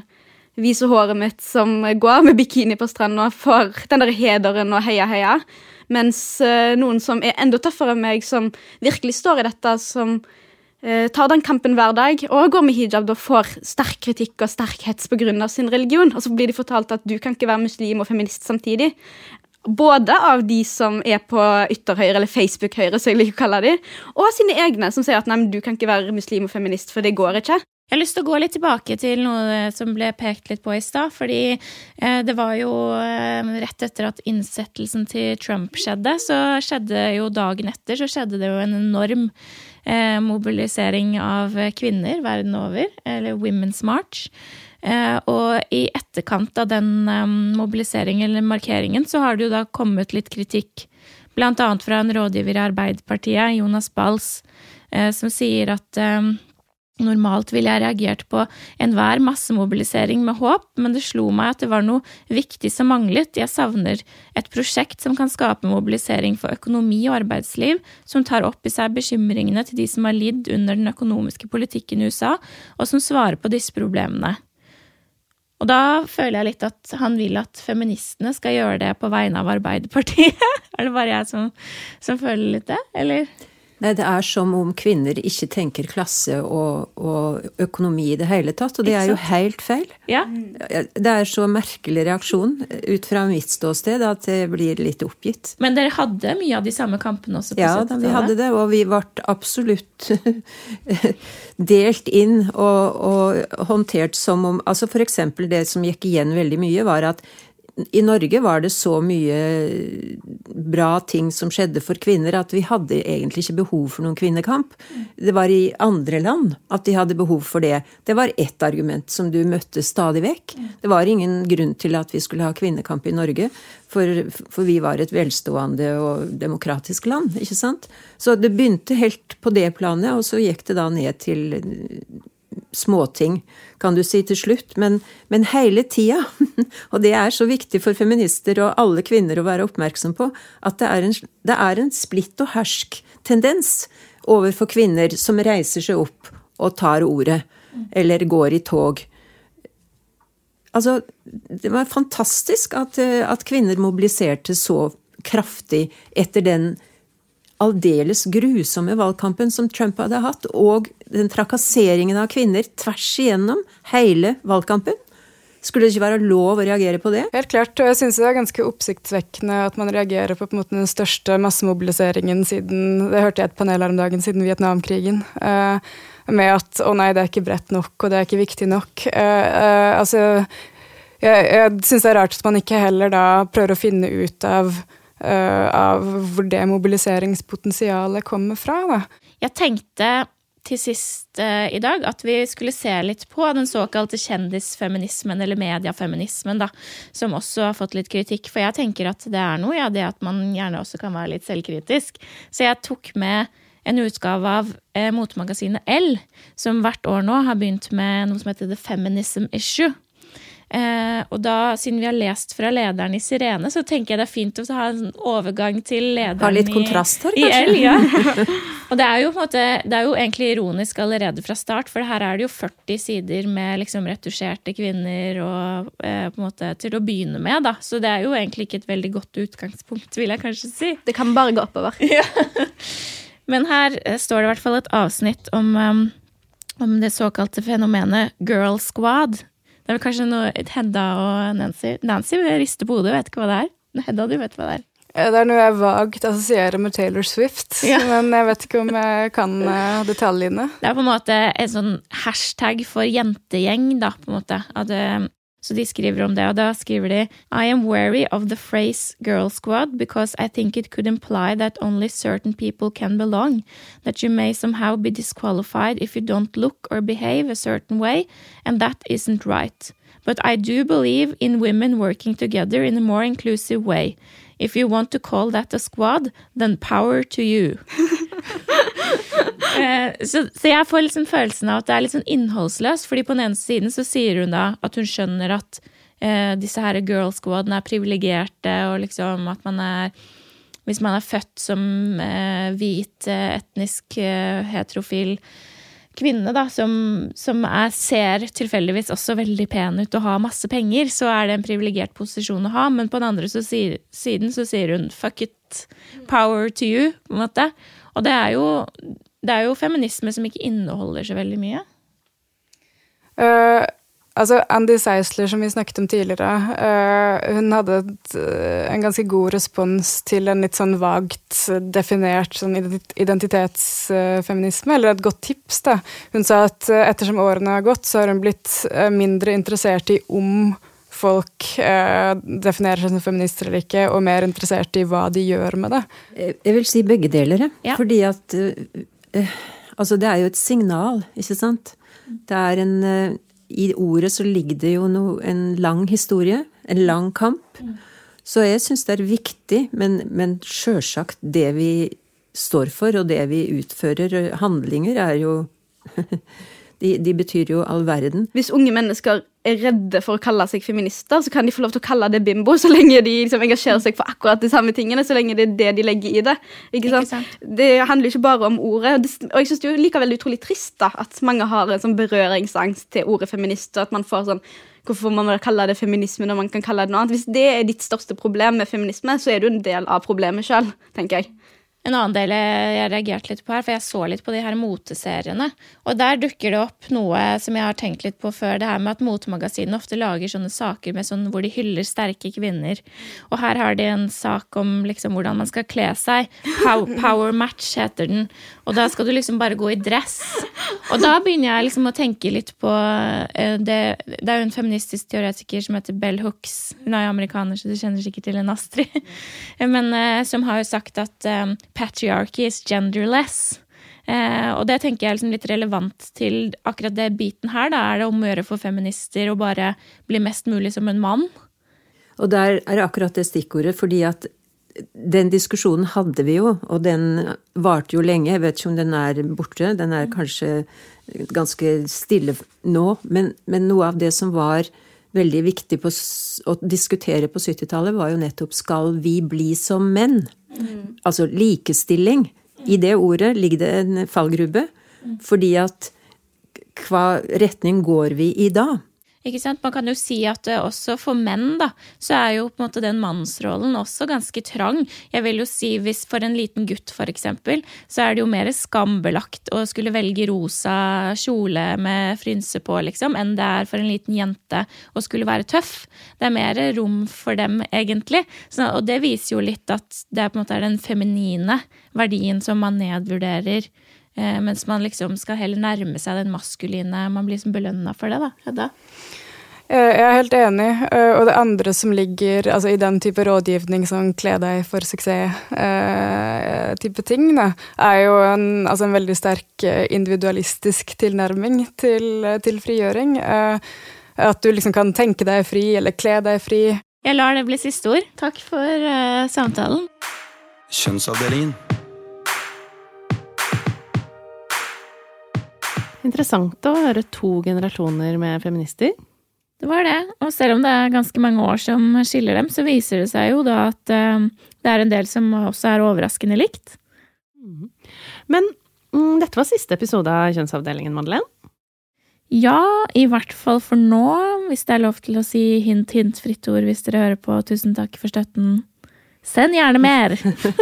viser håret mitt, som går med bikini på stranden og får den der hederen og heia heia, mens uh, noen som er enda tøffere enn meg, som virkelig står i dette, som uh, tar den kampen hver dag, og går med hijab, da får sterk kritikk og sterk hets på grunn av sin religion, og så blir de fortalt at du kan ikke være muslim og feminist samtidig. Både av de som er på ytterhøyre, eller Facebook-høyre, så jeg liker å kalle de, og av sine egne, som sier at nei, men du kan ikke være muslim og feminist, for det går ikke. Jeg har lyst til å gå litt tilbake til noe som ble pekt litt på i sted, fordi eh, det var jo eh, rett etter at innsettelsen til Trump skjedde, så skjedde jo dagen etter, så skjedde det jo en enorm eh, mobilisering av kvinner verden over, eller Women's March. Eh, og i etterkant av den um, mobiliseringen eller markeringen så har det jo da kommet litt kritikk, blant annet fra en rådgiver i Arbeiderpartiet, Jonas Bals, eh, som sier at um, normalt ville jeg reagert på enhver massemobilisering med håp, men det slo meg at det var noe viktig som manglet. Jeg savner et prosjekt som kan skape mobilisering for økonomi og arbeidsliv, som tar opp i seg bekymringene til de som har lidd under den økonomiske politikken i U S A, og som svarer på disse problemene. Og da føler jeg litt at han vil at feministene skal gjøre det på vegne av Arbeiderpartiet. Er det bare jeg som, som føler litt det, eller? Nei, det er som om kvinner ikke tenker klasse og, og økonomi i det hele tatt, og det er jo helt feil. Ja. Det er så merkelig reaksjon ut fra mitt ståsted at det blir litt oppgitt. Men dere hadde mye av de samme kampene også på ja, syttitallet? Ja, vi hadde det, og vi ble absolutt delt inn og, og håndtert som om, altså for eksempel det som gikk igjen veldig mye var at i Norge var det så mye bra ting som skjedde for kvinner at vi hadde egentlig ikke behov for noen kvinnekamp. Det var i andre land at de hadde behov for det. Det var ett argument som du møtte stadig vekk. Det var ingen grunn til at vi skulle ha kvinnekamp i Norge, for, for vi var et velstående og demokratisk land, ikke sant? Så det begynte helt på det planet, og så gikk det da ned til småting, kan du si til slutt, men, men hele tida, og det er så viktig for feminister og alle kvinner å være oppmerksom på, at det er en, det er en splitt og hersk tendens overfor kvinner som reiser seg opp og tar ordet, eller går i tog. Altså, det var fantastisk at, at kvinner mobiliserte så kraftig etter den aldeles grusomme valgkampen som Trump hadde hatt, og den trakasseringen av kvinner tvers igjennom hele valgkampen. Skulle det ikke være lov å reagere på det? Helt klart, og jeg synes det er ganske oppsiktsvekkende at man reagerer på, på en måte, den største massemobiliseringen siden, det hørte jeg et panel her om dagen, siden Vietnamkrigen, uh, med at, å nei, det er ikke bredt nok, og det er ikke viktig nok. Uh, uh, altså, jeg, jeg synes det er rart at man ikke heller da prøver å finne ut av Uh, av hvor det mobiliseringspotensialet kommer fra, da. Jeg tenkte til sist uh, i dag at vi skulle se litt på den såkalte kjendisfeminismen, eller mediafeminismen, da, som også har fått litt kritikk, for jeg tenker at det er noe, ja, det at man gjerne også kan være litt selvkritisk. Så jeg tok med en utgave av uh, motemagasinet Elle, som hvert år nå har begynt med noe som heter The Feminism Issue. Eh, og da, siden vi har lest fra lederen i Sirene, så tenker jeg det er fint å ha en overgang til lederen ha litt kontrast her, i, i L, ja. Og det er jo på en måte, det er jo egentlig ironisk allerede fra start, for her er det jo førti sider med liksom retusjerte kvinner og eh, på en måte til å begynne med, da. Så det er jo egentlig ikke et veldig godt utgangspunkt, vil jeg kanskje si. Det kan bare gå oppover. Ja. Men her står det i hvert fall et avsnitt om, um, om det såkalte fenomenet Girl Squad. Det er kanskje noe Hedda og Nancy. Nancy rister på hodet, vet ikke hva det er. Hedda, du vet hva det er. Det er noe jeg vagt assosierer med Taylor Swift, ja. Men jeg vet ikke om jeg kan uh, detaljene. Det er på en måte en sånn hashtag for jentegjeng, da, på en måte. At, uh, så de skriver om det, og da skriver de I am wary of the phrase girl squad because I think it could imply that only certain people can belong, that you may somehow be disqualified if you don't look or behave a certain way, and that isn't right. But I do believe in women working together in a more inclusive way. If you want to call that a squad, then power to you. uh, så, så jeg får liksom følelsen av at det er litt sånn innholdsløst, fordi på den ene siden så sier hun da at hun skjønner at uh, disse her girl squadene er privilegerte, og liksom at man er, hvis man er født som uh, hvit, uh, etnisk, uh, heterofil kvinne da, som, som er, ser tilfeldigvis også veldig pen ut og har masse penger, så er det en privilegert posisjon å ha, men på den andre så sier, siden så sier hun fuck it, power to you, på en måte. Og det er jo, det er jo feminisme som ikke inneholder så veldig mye. Uh, altså Andy Seisler, som vi snakket om tidligere, uh, hun hadde et, uh, en ganske god respons til en litt sånn vagt definert sånn identitetsfeminisme, uh, eller et godt tips da. Hun sa at uh, ettersom årene har gått, så har hun blitt uh, mindre interessert i om folk uh, definerer seg som feminister eller ikke, og mer interessert i hva de gjør med det. Jeg vil si begge deler, ja. Fordi at uh, uh, altså det er jo et signal, ikke sant? Det er en uh, I ordet så ligger det jo no, en lang historie, en lang kamp. Mm. Så jeg synes det er viktig, men, men selvsagt det vi står for, og det vi utfører, handlinger er jo, de, de betyr jo all verden. Hvis unge mennesker er redde for å kalle seg feminister, så kan de få lov til å kalle det bimbo, så lenge de liksom engasjerer seg for akkurat de samme tingene, så lenge det er det de legger i det. Ikke sant? Ikke sant? Det handler ikke bare om ordet, og jeg synes det er jo likevel utrolig trist da, at mange har en sånn berøringsangst til ordet feminist, og at man får sånn, hvorfor må man kalle det feminisme når man kan kalle det noe annet? Hvis det er ditt største problem med feminisme, så er du en del av problemet selv, tenker jeg. En annen del jeg reagerte litt på her, for jeg så litt på de her moteseriene, og der dukker det opp noe som jeg har tenkt litt på før, det her med at motemagasinene ofte lager sånne saker med sånn, hvor de hyller sterke kvinner, og her har de en sak om liksom, hvordan man skal kle seg, power, power match heter den, og da skal du liksom bare gå i dress, og da begynner jeg liksom å tenke litt på, uh, det, det er jo en feministisk teoretiker som heter Bell Hooks, hun er jo amerikaner, så du kjenner sikkert til en Astrid, men uh, som har jo sagt at um, patriarchy is genderless. Eh, og det tenker jeg er liksom litt relevant til akkurat det biten her. Da er det om å gjøre for feminister å bare bli mest mulig som en mann. Og der er det akkurat det stikkordet, fordi at den diskusjonen hadde vi jo, og den varte jo lenge. Jeg vet ikke om den er borte, den er kanskje ganske stille nå, men, men noe av det som var veldig viktig på, å diskutere på syttitallet var jo nettopp skal vi bli som menn? Mm. Altså likestilling. I det ordet ligger det en fallgrubbe, mm. fordi at hva retning går vi i da? Ikke sant? Man kan jo si at også for menn da, så er jo på en måte den mannsrollen også ganske trang. Jeg vil jo si hvis for en liten gutt for eksempel, så er det jo mer skambelagt å skulle velge rosa kjole med frynse på liksom, enn det er for en liten jente å skulle være tøff. Det er mer rom for dem egentlig. Så, og det viser jo litt at det er på en måte den feminine verdien som man nedvurderer, eh, mens man liksom skal heller nærme seg den maskuline, man blir liksom belønnet for det da, Hedda. Jeg er helt enig, og det andre som ligger altså, i den type rådgivning som kle deg for suksess eh, type ting, da, er jo en, altså en veldig sterk individualistisk tilnærming til, til frigjøring. Eh, at du liksom kan tenke deg fri, eller kle deg fri. Jeg lar det bli siste ord. Takk for uh, samtalen. Kjønnsavdelingen. Interessant å høre to generasjoner med feminister. Det var det, og selv om det er ganske mange år som skiller dem, så viser det seg jo da at uh, det er en del som også er overraskende likt. Men mm, dette var siste episode av Kjønnsavdelingen, Madeleine? Ja, i hvert fall for nå, hvis det er lov til å si hint, hint, fritt ord hvis dere hører på. Tusen takk for støtten. Send gjerne mer.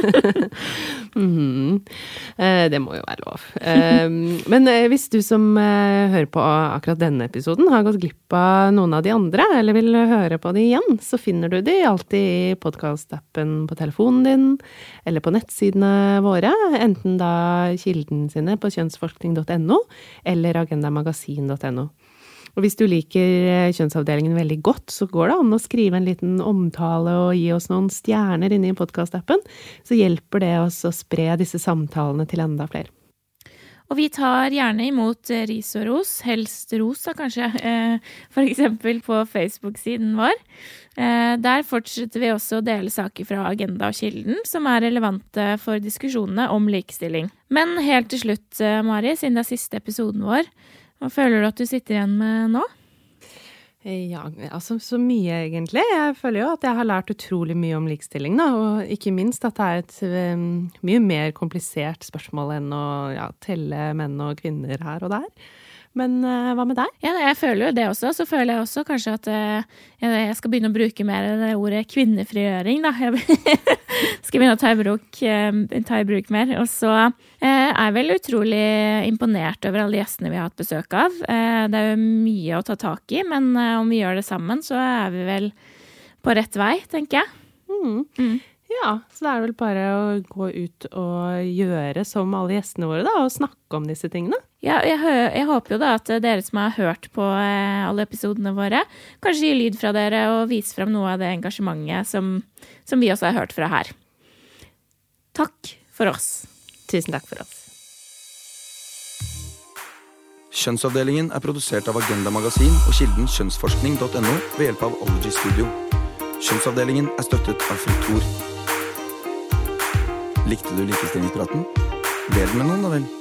mm. eh, det må jo være lov. Eh, men eh, hvis du som eh, hører på akkurat denne episoden har gått glipp av noen av de andre, eller vil høre på de igjen, så finner du de alltid i podcast-appen på telefonen din, eller på nettsidene våre, enten da kilden sine på kjønnsforskning punktum no, eller agendamagasin punktum no. Og hvis du liker Kjønnsavdelingen veldig godt, så går det an å skrive en liten omtale og gi oss noen stjerner inne i podcast-appen, så hjelper det oss å spre disse samtalene til enda flere. Og vi tar gjerne imot ris og ros, helst ros da kanskje, for eksempel på Facebook-siden vår. Der fortsetter vi også å dele saker fra Agenda og Kilden, som er relevante for diskusjonene om likestilling. Men helt til slutt, Mari, siden det er siste episoden vår, hva føler du at du sitter igjen med nå? Ja, altså så mye egentlig. Jeg føler jo at jeg har lært utrolig mye om likestilling, da, og ikke minst at det er et um, mye mer komplisert spørsmål enn å ja, telle menn og kvinner her og der. Men uh, hva med deg? Ja, jeg føler jo det også. Så føler jeg også kanskje at uh, jeg skal begynne å bruke mer det ordet kvinnefrigjøring, da. Jeg skal begynne å ta i bruk, uh, ta i bruk mer. Og så uh, er jeg vel utrolig imponert over alle gjestene vi har hatt besøk av. Uh, det er jo mye å ta tak i, men uh, om vi gjør det sammen, så er vi vel på rett vei, tenker jeg. Mm. Mm. Ja, så det er vel bare å gå ut og gjøre som alle gjestene våre da, og snakke om disse tingene. Ja, jeg, jeg håper jo da at dere som har hørt på alle episodene våre, kanskje gir lyd fra dere og viser frem noe av det engasjementet som, som vi også har hørt fra her. Takk for oss. Tusen takk for oss. Kjønnsavdelingen er produsert av Agenda Magasin og kilden kjønnsforskning punktum no ved hjelp av Ology Studio. Kjønnsavdelingen er støttet av Fritor. Likte du likestillingspraten? Del med noen da vel.